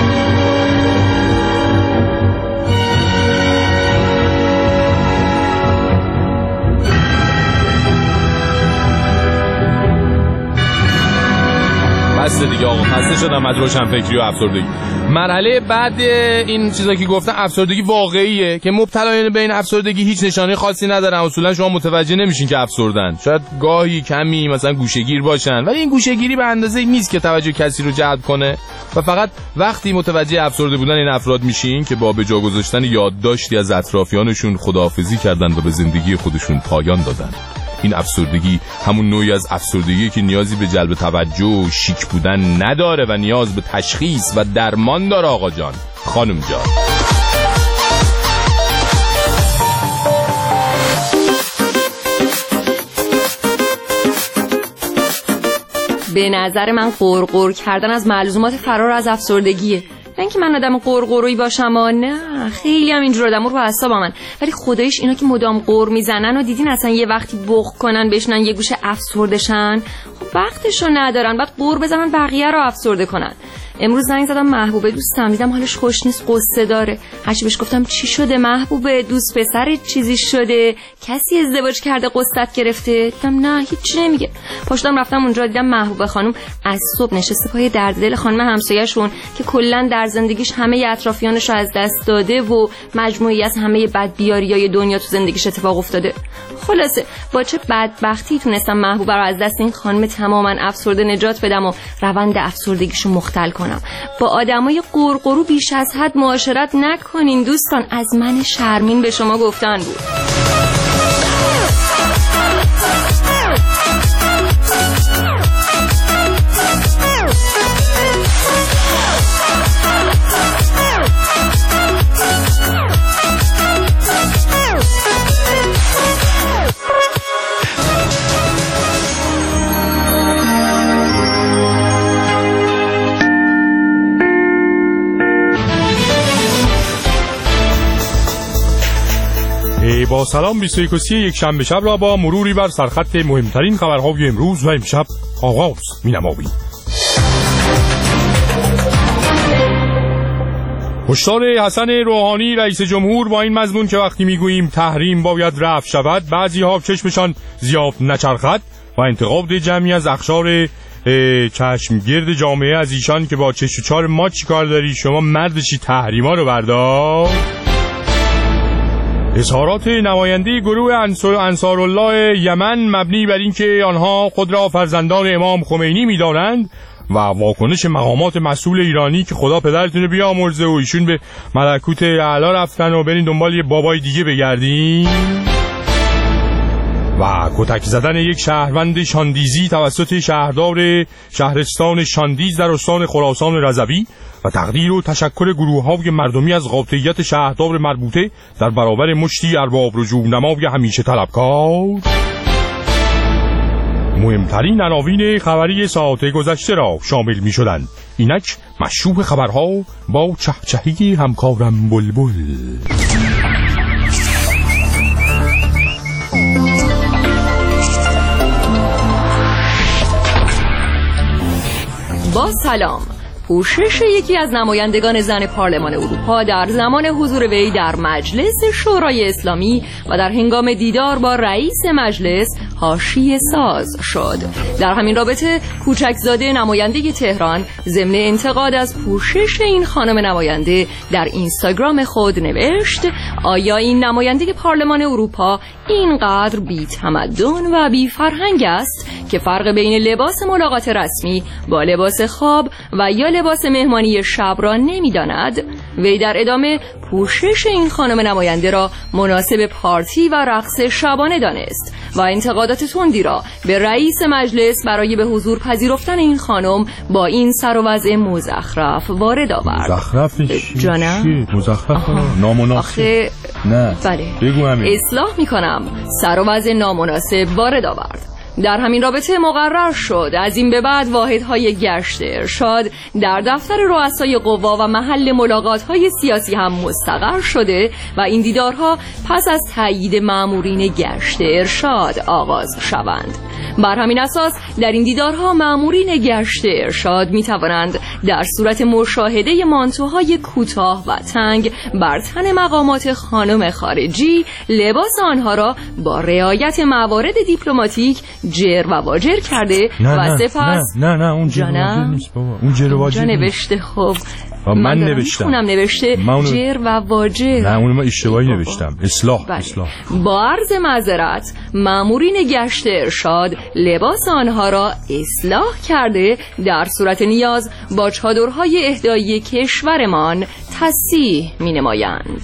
بس دیگه آقا، خسته شدم از روشنفکری و افسردگی. مرحله بعد این چیزا که گفتم افسردگی واقعیه که مبتلایان به این افسردگی هیچ نشانه خاصی ندارن. اصولا شما متوجه نمیشین که افسردن، شاید گاهی کمی مثلا گوشه‌گیر باشن، ولی این گوشه‌گیری به اندازه‌ای نیست که توجه کسی رو جلب کنه و فقط وقتی متوجه افسرده بودن این افراد میشین که با به جا گذاشتن یادداشتی از اطرافیانشون خداحافظی کردن و به زندگی خودشون پایان دادن. این افسردگی همون نوعی از افسردگی که نیازی به جلب توجه و شیک بودن نداره و نیاز به تشخیص و درمان داره. آقا جان، خانم جان، به نظر من قرقر کردن از ملزومات فرار از افسردگیه. نه اینکه من آدم قرقرویی باشم، نه خیلی هم اینجور آدم رو اعصاب من، ولی خدایش اینا که مدام قر میزنن و دیدین اصلا یه وقتی بخ کنن بشنن یه گوشه افسردشن، خب وقتشو ندارن، بعد قر بزنن بقیه رو افسرده کنن. امروز زنگ زدم محبوبه دوستم، دیدم حالش خوش نیست، قصه داره. هرچی بهش گفتم چی شده محبوبه، دوست پسرت چیزی شده، کسی ازدواج کرده قصت گرفته؟ دیدم نه هیچ نمیگه. پاشدم رفتم اونجا، دیدم محبوبه خانم از صبح نشسته پای درد دل خانم همسایه‌شون که کلا در زندگیش همه اطرافیانش رو از دست داده و مجموعی از همه بدبیاریای دنیا تو زندگیش اتفاق افتاده. خلاصه با چه بدبختی تونستم محبوبه رو از دست این خانم تماما افسرده نجات بدم و روند افسردگیشو مختل کنم. با آدمای قرقرو بیش از حد معاشرت نکنین دوستان، از من شرمین به شما گفتن بود. با سلام بیست و یک و سی یک شنبه شب را با مروری بر سرخط مهمترین خبرهای امروز و امشب آغاز می‌نماییم. هشدار حسن روحانی رئیس جمهور با این مضمون که وقتی میگوییم تحریم باید رفع شود بعضی‌ها چشمشان زیاد نچرخد و انتقاد جمعی از اخشار چشمگرد جامعه از ایشان که با چش و چار ما چی کار داری، شما مردشی تحریما رو بردار. اظهارات نماینده گروه انصارالله یمن مبنی بر اینکه آنها خود را فرزندان امام خمینی می‌دانند و واکنش مقامات مسئول ایرانی که خدا پدرتون رو بیامرزه و ایشون به ملکوت اعلی رفتن و برین دنبال یه بابای دیگه بگردین. و کتک زدن یک شهروند شاندیزی توسط شهردار شهرستان شاندیز در استان خراسان رضوی و تقدیر و تشکر گروه‌های مردمی از قاطعیت شهردار مربوطه در برابر مشتی ارباب رجوع نمای همیشه طلبکار. مهمترین عناوین خبری ساعت گذشته را شامل می شدند. اینک مشروع خبرها با چهچهی همکارم بلبل. با سلام. پوشش یکی از نمایندگان زن پارلمان اروپا در زمان حضور وی در مجلس شورای اسلامی و در هنگام دیدار با رئیس مجلس حاشیه ساز شد. در همین رابطه کوچکزاده نماینده تهران ضمن انتقاد از پوشش این خانم نماینده در اینستاگرام خود نوشت: آیا این نماینده پارلمان اروپا اینقدر بی تمدن و بی فرهنگ است که فرق بین لباس ملاقات رسمی با لباس خواب و یا لباس مهمانی شب را نمی‌داند؟ وی در ادامه پوشش این خانم نماینده را مناسب پارتی و رقص شبانه دانست و انتقادات تندی را به رئیس مجلس برای به حضور پذیرفتن این خانم با این سر و وضع مزخرف وارد آورد. مزخرفش جانم؟ مزخرف نامناسب. نه بله. بگو همین. اصلاح میکنم. سر و وضع نامناسب وارد آورد. در همین رابطه مقرر شد از این به بعد واحدهای گشت ارشاد در دفتر رؤسای قوا و محل ملاقات‌های سیاسی هم مستقر شده و این دیدارها پس از تایید مامورین گشت ارشاد آغاز شوند. بر همین اساس در این دیدارها مامورین گشت ارشاد می توانند در صورت مشاهده مانتوهای کوتاه و تنگ بر تن مقامات خانم خارجی لباس آنها را با رعایت موارد دیپلماتیک جر و واجر کرده نه و نه سپس نه نه نه اون جر و واجر نیست بابا، اون جر و واجر نوشته. خب من, من نوشتم اونم نوشته اونو... جر و واجر. نه اونو ما اشتباهی نوشتم. اصلاح بله. اصلاح. با عرض معذرت مامورین گشت ارشاد لباس آنها را اصلاح کرده در صورت نیاز با چادرهای اهدایی کشورمان تصحیح می‌نمایند.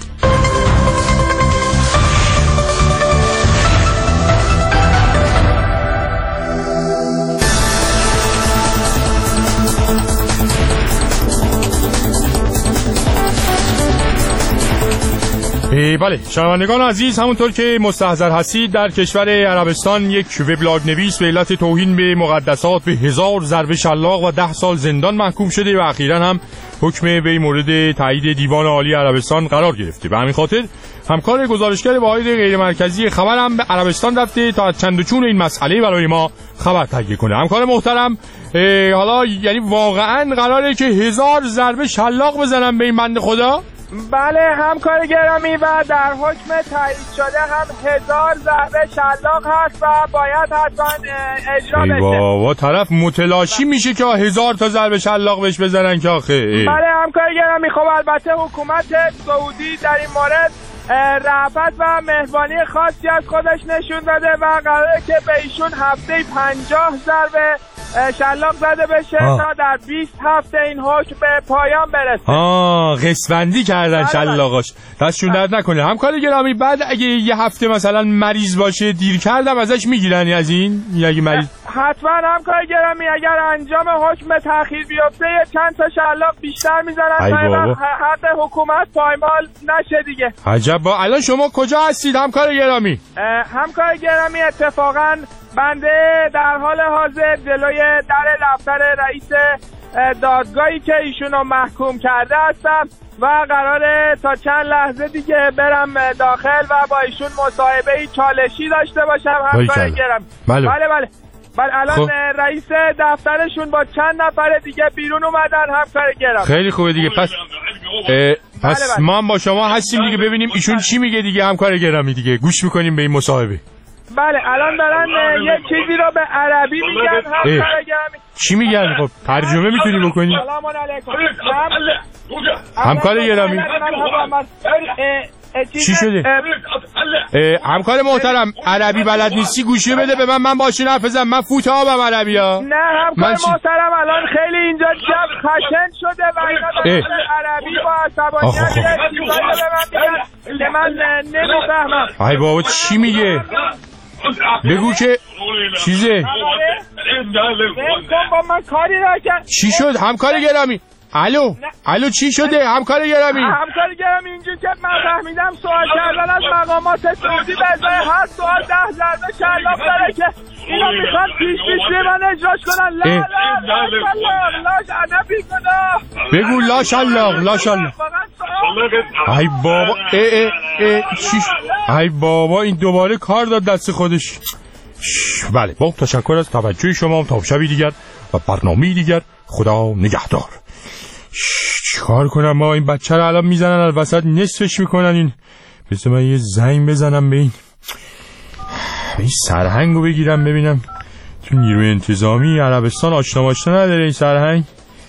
بله شنوندگان عزیز، همونطور که مستحضر هستید در کشور عربستان یک وبلاگ نویس به علت توهین به مقدسات به هزار ضربه شلاق و ده سال زندان محکوم شده و اخیراً هم حکم وی مورد تایید دیوان عالی عربستان قرار گرفته. به همین خاطر همکار گزارشگر واحد غیر مرکزی خبر هم به عربستان رفته تا چند و چون این مسئله برای ما خبر تهیه کنه. همکار محترم، حالا یعنی واقعاً قراره که هزار ضربه شلاق بزنن به این بنده خدا؟ بله همکار گرامی، و در حکم تایید شده هم هزار ضربه شلاق هست و باید حتما اجرا بشه. بابا طرف متلاشی میشه که هزار تا ضربه شلاق بهش بزنن که آخه. بله همکار گرامی، خب البته حکومت سعودی در این مورد رأفت و مهربانی خاصی از خودش نشون داده و قراره که به ایشون هفته پنجاه ضربه شلاق زده بشه آه. تا در بیست هفته این حکم به پایان برسه. آه قسمندی کردن شلاقاش. دستشون درد نکنه. همکار گرامی، بعد اگه یه هفته مثلا مریض باشه دیر کردم ازش میگیرن از این؟ اگه مریض حتما همکار گرامی اگر انجام حکم تأخیر بیفته یه چند تا شلاق بیشتر میزنن تا حق حکومت پایمال نشه دیگه. عجب. با الان شما کجا هستید همکار گرامی؟ همکار گرامی اتفاقا بنده در حال حاضر جلوی در دفتر رئیس دادگاهی که ایشونو محکوم کرده هستم و قراره تا چند لحظه دیگه برم داخل و با ایشون مصاحبه چالشی داشته باشم همکار گرامی. بله بله بله بله الان خب. رئیس دفترشون با چند نفر دیگه بیرون اومدن همکار گرامی. خیلی خوبه دیگه. پس پس بله بله. ما هم با شما هستیم دیگه ببینیم ایشون چی میگه دیگه همکار گرامی دیگه گوش میکنیم به این مصاحبه. بله الان دارن یه چیزی رو به عربی میگن همکار گرامی. چی میگن؟ خب ترجمه میتونی بکنی؟ سلام علیکم همکار گرامی. چی شده؟ همکار محترم عربی بلد نیستی گوشی بده به من من باشین حرف بزنم من فوت آبم عربی ها. نه همکار محترم الان خیلی اینجا جو خشن شده و اینا عربی با عصبانیت چیزایی به من میگن که من نمیفهمم. ای بابا چی میگه؟ بگو که چیزه با من کاری نکن. چی شد همکار گرامی؟ الو الو چی شده همکار گرامی؟ همکار گرامی اینجوری که من فهمیدم سوال کردن از مقامات سعودی به ازای هر سوال ده ضربه شلاق داره که اینا میخوان پیش پیش من اجراش کنن. لا لا لا لا لا بیگناه بگو لا شلاق لا شلاق. ای بابا ای ای ای چی ای بابا این دوباره کار داد دست خودش. بله با تشکر از توجه شما. تا شبی دیگر و برنامه‌ای دیگر خدا نگهدار. چیکار کنم ما این بچه رو الان میزنن از وسط نصفش میکنن. این بذار من یه زنگ بزنم به این به این سرهنگو بگیرم ببینم تو نیروی انتظامی عربستان آشنا ماشنا نداره این سرهنگ.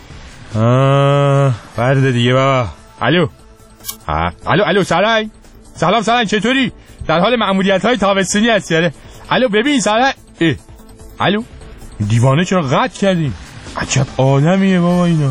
آه برده دیگه بابا. الو الو الو سرهنگ سلام سرهنگ چطوری؟ در حال مأموریت های تابستونی هستی؟ آره الو ببین سرهنگ. الو دیوانه چرا قطع کردیم؟ عجب آدمیه بابا اینا.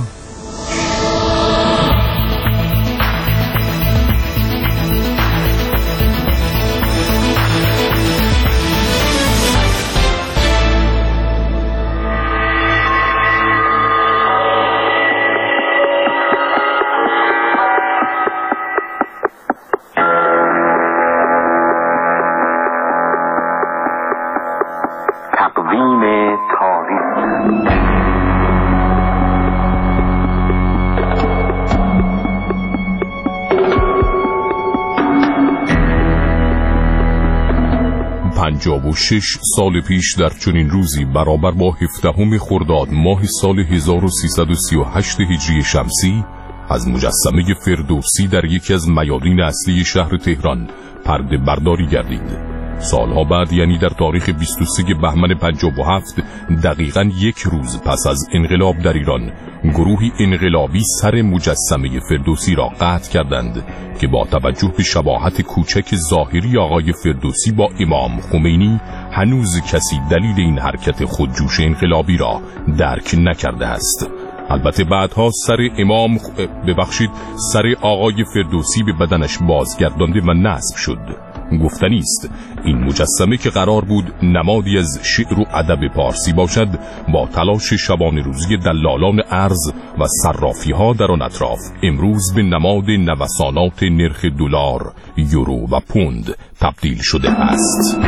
پنجاه و شش سال پیش در چنین روزی برابر با هفدهم خرداد ماه سال هزار و سیصد و سی و هشت هجری شمسی از مجسمه فردوسی در یکی از میادین اصلی شهر تهران پرده برداری گردید. سالها بعد یعنی در تاریخ بیست و سوم بهمن پنجاه و هفت دقیقاً یک روز پس از انقلاب در ایران گروهی انقلابی سر مجسمه فردوسی را قطع کردند که با توجه به شباهت کوچک ظاهری آقای فردوسی با امام خمینی هنوز کسی دلیل این حرکت خودجوش انقلابی را درک نکرده است. البته بعدها سر امام خ... ببخشید سر آقای فردوسی به بدنش بازگردانده و نصب شد. گفتنی است این مجسمه که قرار بود نمادی از شعر و ادب پارسی باشد با تلاش شبانه روزی دلالان ارز و صرافی ها در آن اطراف امروز به نماد نوسانات نرخ دلار، یورو و پوند تبدیل شده است.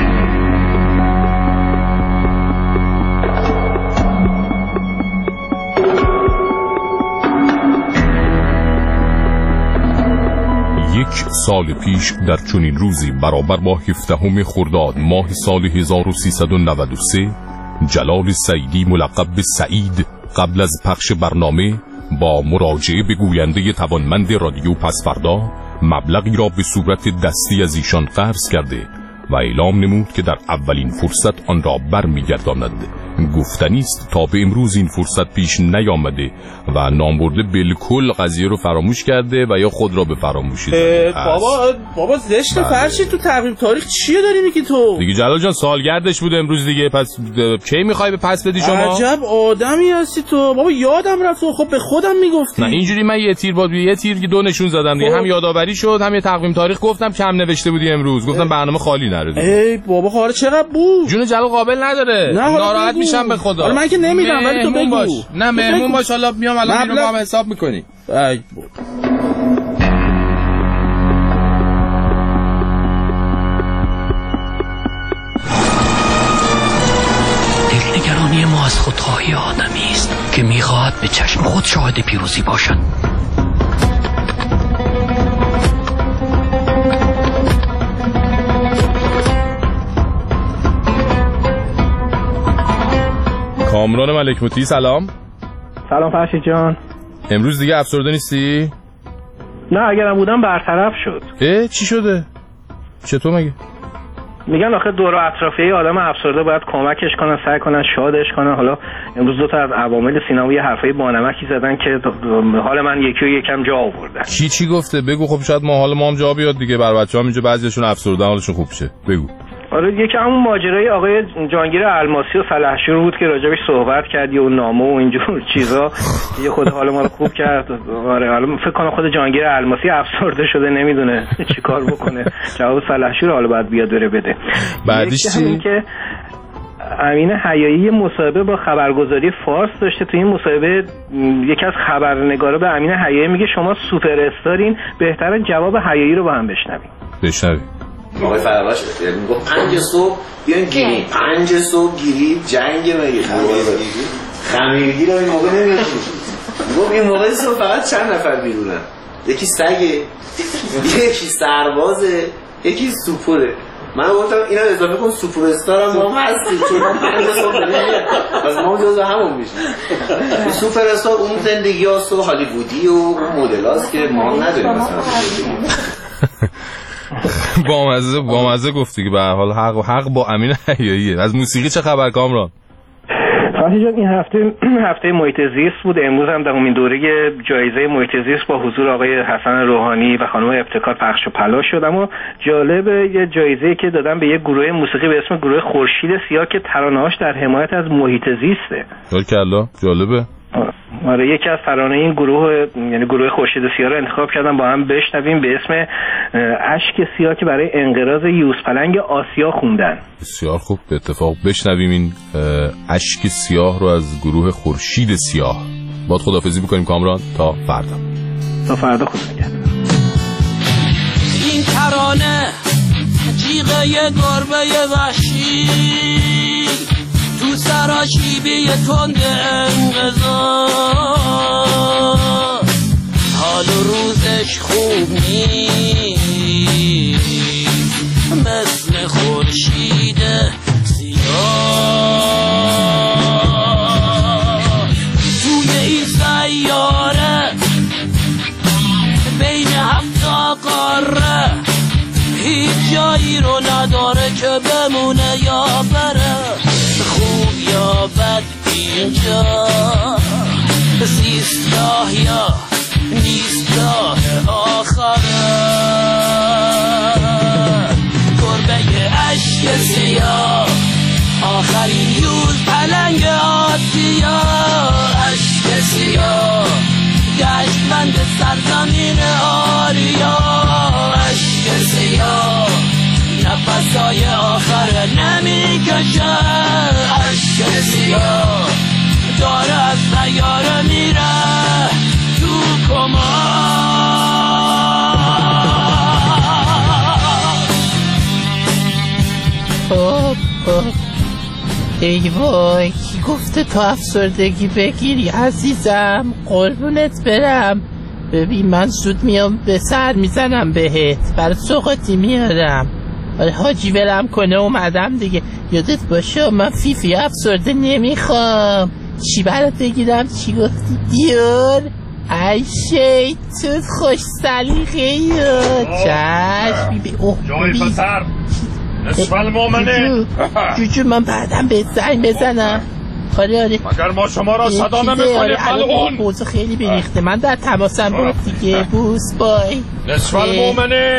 یک سال پیش در چنین روزی برابر با هفدهم خرداد ماه سال هزار و سیصد و نود و سه جلال سعیدی ملقب به سعید قبل از پخش برنامه با مراجعه به گوینده توانمند رادیو پسفردا مبلغی را به صورت دستی از ایشان قرض کرده و اعلام نمود که در اولین فرصت آن را برمیگرداند. گفتنی است تا به امروز این فرصت پیش نیامده و نامبرده بالکل قضیه رو فراموش کرده و یا خود را به فراموشی زده. بابا بابا زشت فرشی تو تقویم تاریخ چیه داری میگی تو؟ دیگه جلال جان سالگردش بود امروز دیگه، پس کی میخوای به پس بدی شما؟ عجب آدمی هستی تو بابا، یادم رفت. خب به خودم میگفتی. نه اینجوری من یه تیر بود یه تیر دو نشون زدم دیگه، هم یادآوری شد هم یه تقویم تاریخ گفتم کم نوشته بودی امروز، گفتم برنامه خالی نره. ای بابا خاله چقدر بود؟ جون جلال قابل نداره، ناراحت میشم به خدا. حالا من که نمیدم ولی تو بگو باش. نه مهمون باش حالا میام الان اینو با هم حساب میکنی. ای دلنگرانی ما از خودخواهی آدمی است که میخواهد به چشم خود شاهد پیروزی باشد. کامران ملک موتی سلام. سلام فرشید جان. امروز دیگه افسرده نیستی؟ نه اگرم بودم برطرف شد. اه چی شده؟ چطور مگه؟ میگن آخه دور و اطرافیه آدم افسرده باید کمکش کنن، سعی کنن شادش کنن. حالا امروز دو تا از عوامل سینمایی حرفای بانمکی زدن که حال من یکی و یکم جا آوردن. چی چی گفته؟ بگو خب شاید ما حال ما هم جا بیاد دیگه. بر بچه‌ها اینجا بعضیشون افسردن حالشون خوب شه. بگو. آره یکی همون ماجرای آقای جانگیر الماسی و سلحشور بود که راجبش صحبت کردی و نامه و اینجور چیزا. یه خود حال ما رو خوب کرد. آره حالا فکر کنم خود جانگیر الماسی افسرده شده نمیدونه چیکار بکنه. جواب سلحشور حالا باید بیاد بره بده. بعدش چی؟ که امین حیایی مصاحبه با خبرگزاری فارس داشته. تو این مصاحبه یکی از خبرنگارا به امین حیایی میگه شما سوپر استارین، بهتره جواب حیایی رو با هم بشنویم. بشنویم. آقای فرواش میگفت پنج صبح بیان گیری، پنج صبح گیری جنگ مگه خمیرگیری خمیرگیری این موقع نمیاد. میگفت این موقع صبح فقط چند نفر بیرونن، یکی سگه، یکی سربازه، یکی سوپره. من گفتم اینا اضافه کن سوپر استار هم ما هستیم چون ما پنج صبح نمیاد از ما جزو همون میشیم. سوپر استار اون زندگی هاست و هالیوودی و اون مدل هاست که ما نداریم مثلا. با مزه با مزه گفتی که به هر حال حق و حق با امین حیاییه. از موسیقی چه خبر کامران؟ فرشید جان این هفته هفته محیط زیست بود. امروز هم دهمین دوره جایزه محیط زیست با حضور آقای حسن روحانی و خانم ابتکار پخش و پلا شد. اما جالب یه جایزه‌ای که دادن به یه گروه موسیقی به اسم گروه خورشید سیاه که ترانه‌هاش در حمایت از محیط زیسته. بارکالله جالبه. آره یکی از ترانه این گروه یعنی گروه خورشید سیاه رو انتخاب کردم با هم بشنویم به اسم اشک سیاه که برای انقراض یوزپلنگ آسیا خوندن. بسیار خوب، به اتفاق بشنویم این اشک سیاه رو از گروه خورشید سیاه. باید خداحافظی بکنیم کامران تا فردا. تا فردا خدا نگهدار. این ترانه جیغه گربه وحشی تو سراشیبی تند انقضا، حال و روزش خوب نیست مثل خورشید سیاه. توی این سیاره بین هفت قاره هیچ جایی رو نداره که بمونه یا بره، خوب یا بد اینجا زیست راه یا نیست راه آخره. گربه اشک سیاه آخرین یوز پلنگ آسیا، اشک سیاه گشتمند سرزمین آریا، اشک سیاه نفسای آخر نمیکشه، اشک سیاه داره از سیاره میره تو کما. ای وای کی گفته تو افسردگی بگیری عزیزم، قربونت برم. ببین من زود میام به سر میزنم بهت، برای سوقاتی میارم. حاجی ولم کنه اومدم دیگه. یادت باشه من فیفی افسرده نمیخوام. چی برات بگیرم؟ چی گفتی دیار؟ ای شیطون خوش سلیقه یا چشم بی اوه جای پسر نصف المومنه جوجو من بعدم به زنگ بزنم. آره آره مگر ما شما را صدا نمیکنیم ملعون. بوزو خیلی بریخته من در تماسم بود دیگه. بوس بای نصف المومنه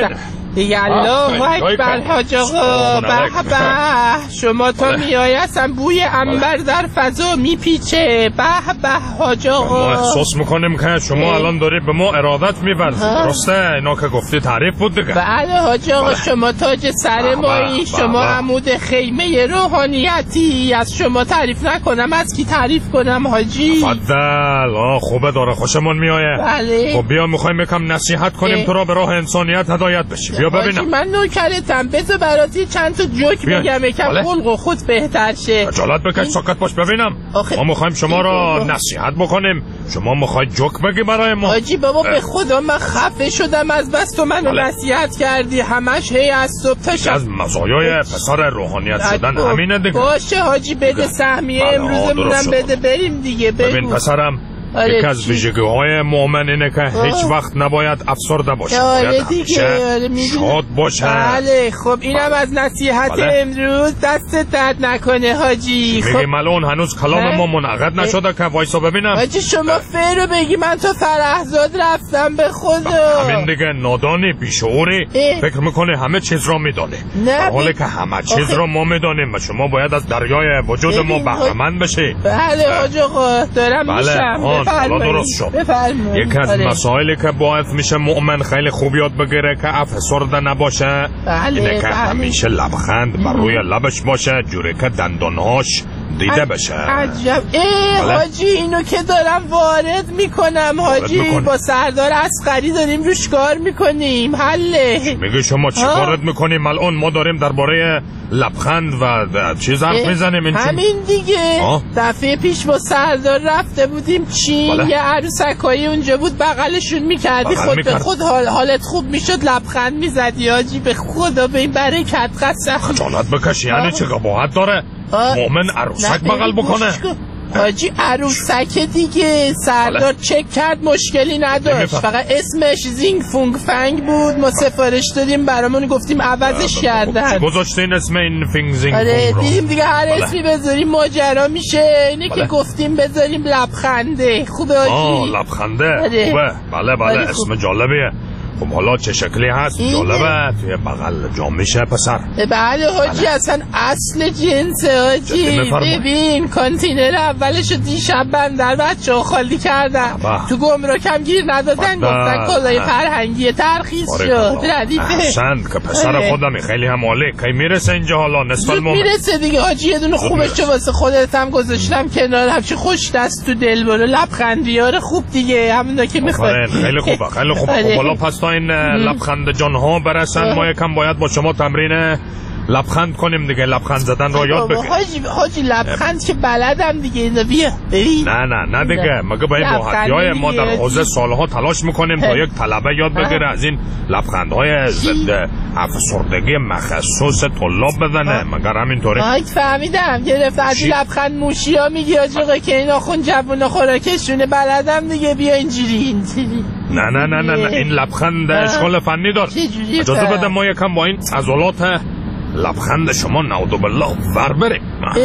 الله اکبر حاج آقا. به به، شما تا میای اصلا بوی عنبر در فضا میپیچه. به به حاج آقا. ما احساس میکنیم که شما الان داری به ما ارادت می‌ورزید. درسته؟ اینا که گفتی تعریف بود دیگه. بله حاج آقا، شما تاج سر مایی، شما عمود خیمه روحانیتی. از شما تعریف نکنم از کی تعریف کنم حاجی؟ فضل. آه خوبه، داره خوشمون میایه. بله. خب بیا میخوایم یکم نصیحت کنیم تو را به راه انسانیت هدایت بشی. بیا ببینم. من نوکرتم، بذار براتی چند تا جوک بگم یکم خلق و خود بهتر شه. خجالت بکش، ساکت باش ببینم. آخه. ما میخوایم شما را نصیحت بکنیم، شما میخوای جوک بگی برای ما. حاجی بابا به خدا من خفه شدم از بس تو منو نصیحت کردی، همش هی از صبح تا شب. از مزایای پسر روحانیت شدن همینه دیگه. باشه حاجی بده سهمیه امروزمونم بده بریم دیگه. ببین پسرم، یکی از ویژگی‌های مؤمن اینه که هیچ وقت نباید افسرده باشه. باید همیشه شاد باشه. بله خب اینم از نصیحت امروز. دست درد نکنه حاجی. میگی ملون هنوز کلام ما منعقد نشده که وایسا ببینم. حاجی شما فرو بگی، من تا فرهزاد رفتم به خدا. همین دیگه، نادانی بیشعوری فکر میکنه همه چیز را میدانه، در حالی که همه چیز را ما میدانیم و شما باید از دریای وجود ما بهره‌مند بشی. بله حاج آقا دارم میشم. حالا درست شد. یکی از مسائلی که باعث میشه مؤمن خیلی خوب یاد بگیره که افسرده نباشه اینه که همیشه لبخند بر روی لبش باشه، جوری که دندانهاش دیده بشه. عجب. ای حاجی اینو که دارم وارد میکنم حاجی، با سردار عسقری داریم روش کار میکنیم. حله. میگه شما چی کارت میکنیم الان؟ ما داریم درباره لبخند و چیز حرف میزنیم. همین دیگه. دفعه پیش با سردار رفته بودیم چین. بله. یه عروسکایی اونجا بود، بغلشون میکردی خود به خود حال حالت خوب میشد، لبخند میزدی حاجی. به خدا به این برکت قسم. خجالت بکش، یعنی چه قباحت داره مؤمن عروسک بغل بکنه؟ حاجی عروسک دیگه. سردار چک کرد مشکلی نداشت، فقط اسمش زینگ فونگ فنگ بود. ما سفارش دادیم برامون، گفتیم عوضش کردن. گذاشتین اسم این فینگ زینگ آره فونگ رو. دیدیم دیگه هر اسمی بذاریم ماجرا میشه. اینه که گفتیم بذاریم لبخنده. خوبه حاجی؟ آه لبخنده. خوبه. بله بله اسم جالبیه. خب حالا چه شکلی هست؟ جالبه. توی بغل جام میشه پسر. بله حاجی اصلا اصل جنسه حاجی. ببین کانتینر اولشو دیشب بندر بچه ها خالی کردن، تو گمرکم گیر ندادن، گفتن کلای فرهنگی ترخیص شد. ردیفه احسنت که پسر خودمی خیلی هم عالی. کی میرسه اینجا حالا نصف المومن؟ میرسه دیگه حاجی. یه دونه خوبش واسه خودت هم گذاشتم کنار، همچه خوش دست تو دل برو. لبخندیار خوب دیگه، همونا که میخواد. خیلی خوبه خیلی خوبه. حالا پس این لبخند جان ها برسن ما یکم باید با شما تمرین لبخند کنیم دیگه. لبخند زدن رو یاد بگیر. حاجی حاجی لبخند که بلدم دیگه. اینو بیا ببین. نه نه نه دیگه، مگه با این راحتیای ما در حوزه سالها تلاش میکنیم تا یک طلبه یاد بگیره از این لبخندهای ضد افسردگی مخصوص طلاب بزنه. مگر همینطوره؟ آی فهمیدم گرفت. از لبخند موشیا میگی آجا که اینا خون جوونا خوراکشونه. بلدم دیگه. بیا اینجوری اینجوری. نه نه نه نه این لبخند اشکال فنی داره. اجازه بده ما یکم با این عضلات لبخند شما نعوذ بالله ور بریم.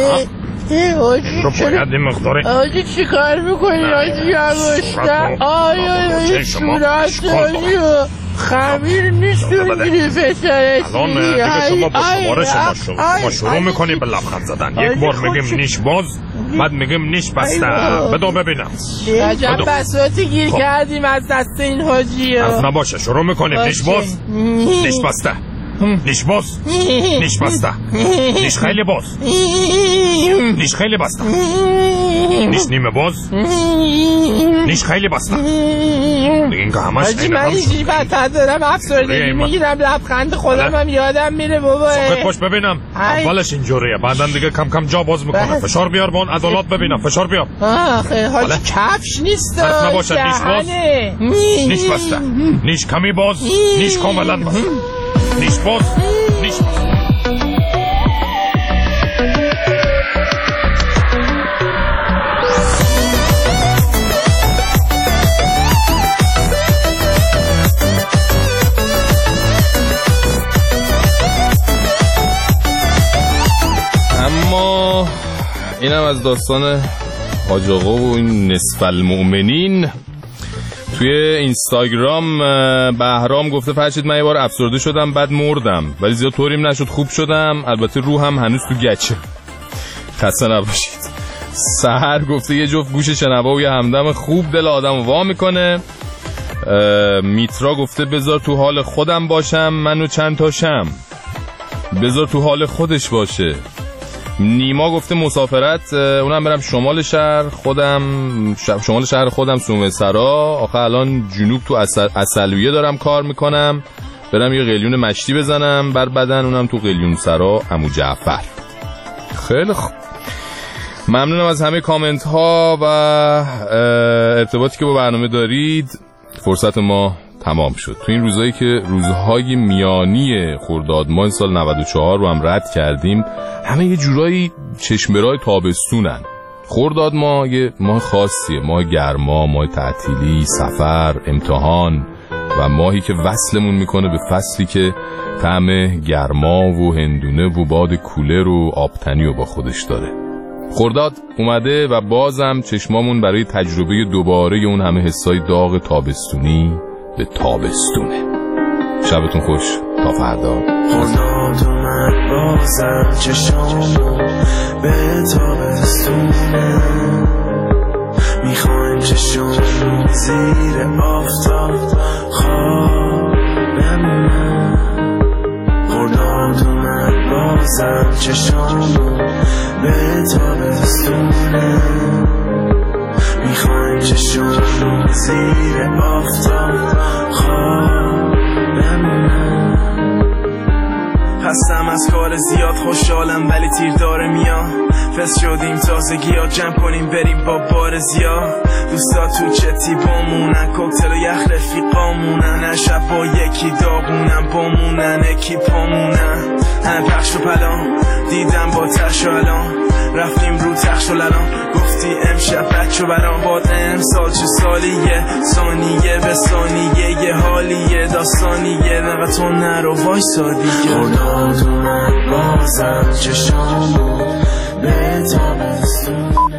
این رو باید این مقداری. آجی چی کار میکنی آجی؟ یواشتر آی آی آی صورت آجی خمیر نیست اونجوری فسره. الان دیگه شما با شماره شما شما شروع میکنیم به لبخند زدن. یک بار میگیم نیش باز، بعد میگیم نیش بسته. بدو ببینم. عجب بساتی گیر کردیم از دست این حاجی. از نباشه شروع میکنیم. نیش باز، نیش بسته، نیش باز، نیش بسته، نیش خیلی باز، نیش خیلی بسته، نیش نیمه باز، نیش خیلی بسته. دیگه این که همش حاجی من اینجوری بدتر دارم افسردگی میگیرم. لبخند خودم هم یادم میره بابا. ساکت باش ببینم. اولش اینجوریه، بعدم دیگه کم کم جا باز میکنه. فشار بیار با اون عضلات ببینم. فشار بیار. آخه حاجی کفش نیست. حرف نباشه. نیش باز، نیش بسته، نیش کمی باز، نیش کاملا باز، نیش باز، نیش باز. اما اینم از داستان حاج آقا و این نصف المؤمنین. توی اینستاگرام بهرام گفته فرشید من یه بار افسرده شدم بعد مردم ولی زیاد طوریم نشد خوب شدم، البته روحم هنوز تو گچه. خسته نباشید. سحر گفته یه جفت گوش شنوا و یه همدم خوب دل آدم وا میکنه. میترا گفته بذار تو حال خودم باشم منو چند تاشم، بذار تو حال خودش باشه. نیما گفته مسافرت، اونم برم شمال شهر خودم، شمال شهر خودم سومه سرا، آخه الان جنوب تو اصل... اصلویه دارم کار میکنم، برم یه قلیون مشتی بزنم بر بدن، اونم تو قلیون سرا عمو جعفر. خیلی خوب، ممنونم از همه کامنت ها و ارتباطی که با برنامه دارید. فرصت ما تمام شد. تو این روزایی که روزهای میانی خرداد ماه سال نود و چهار رو هم رد کردیم، همه یه جورایی چشمه‌رای تابستونن. خرداد ماه یه ماه خاصیه، ماه گرما، ماه تعطیلی، سفر، امتحان و ماهی که وصلمون میکنه به فصلی که طعم گرما و هندونه و باد کولر و آبتنی رو با خودش داره. خرداد اومده و بازم چشمامون برای تجربه دوباره اون همه حسای داغ تابستونی به تابستونه. شبتون خوش، تا فردا. خرداد اومد بازم چشمامون به تابستونه، میخوایم چشمامون زیر آفتاب خواب بمونن. خرداد اومد بازم چشمامون به تابستونه، میخوایم چشمامون زیر آفتاب خواب بمونن. هستم از کار زیاد خوشحالم ولی تیر داره میاد، فس شدیم تازگی ها جمع کنیم بریم با بار زیاد. دوستا تو چتی بامونن، کوکتل و یخ رفیقامونن، هر شب با یکی داغونن بامونن اکی پامونن. همه پخش و پلان دیدم با تخش و الان، رفتیم رو تخش و لران، گفتی امشب بچه برام باد امسال چه سالیه، ثانیه به ثانیه یه حالیه داستانیه، نقد تو نرو وایسا دیگه. خرداد اومد بازم چشامون به تابستون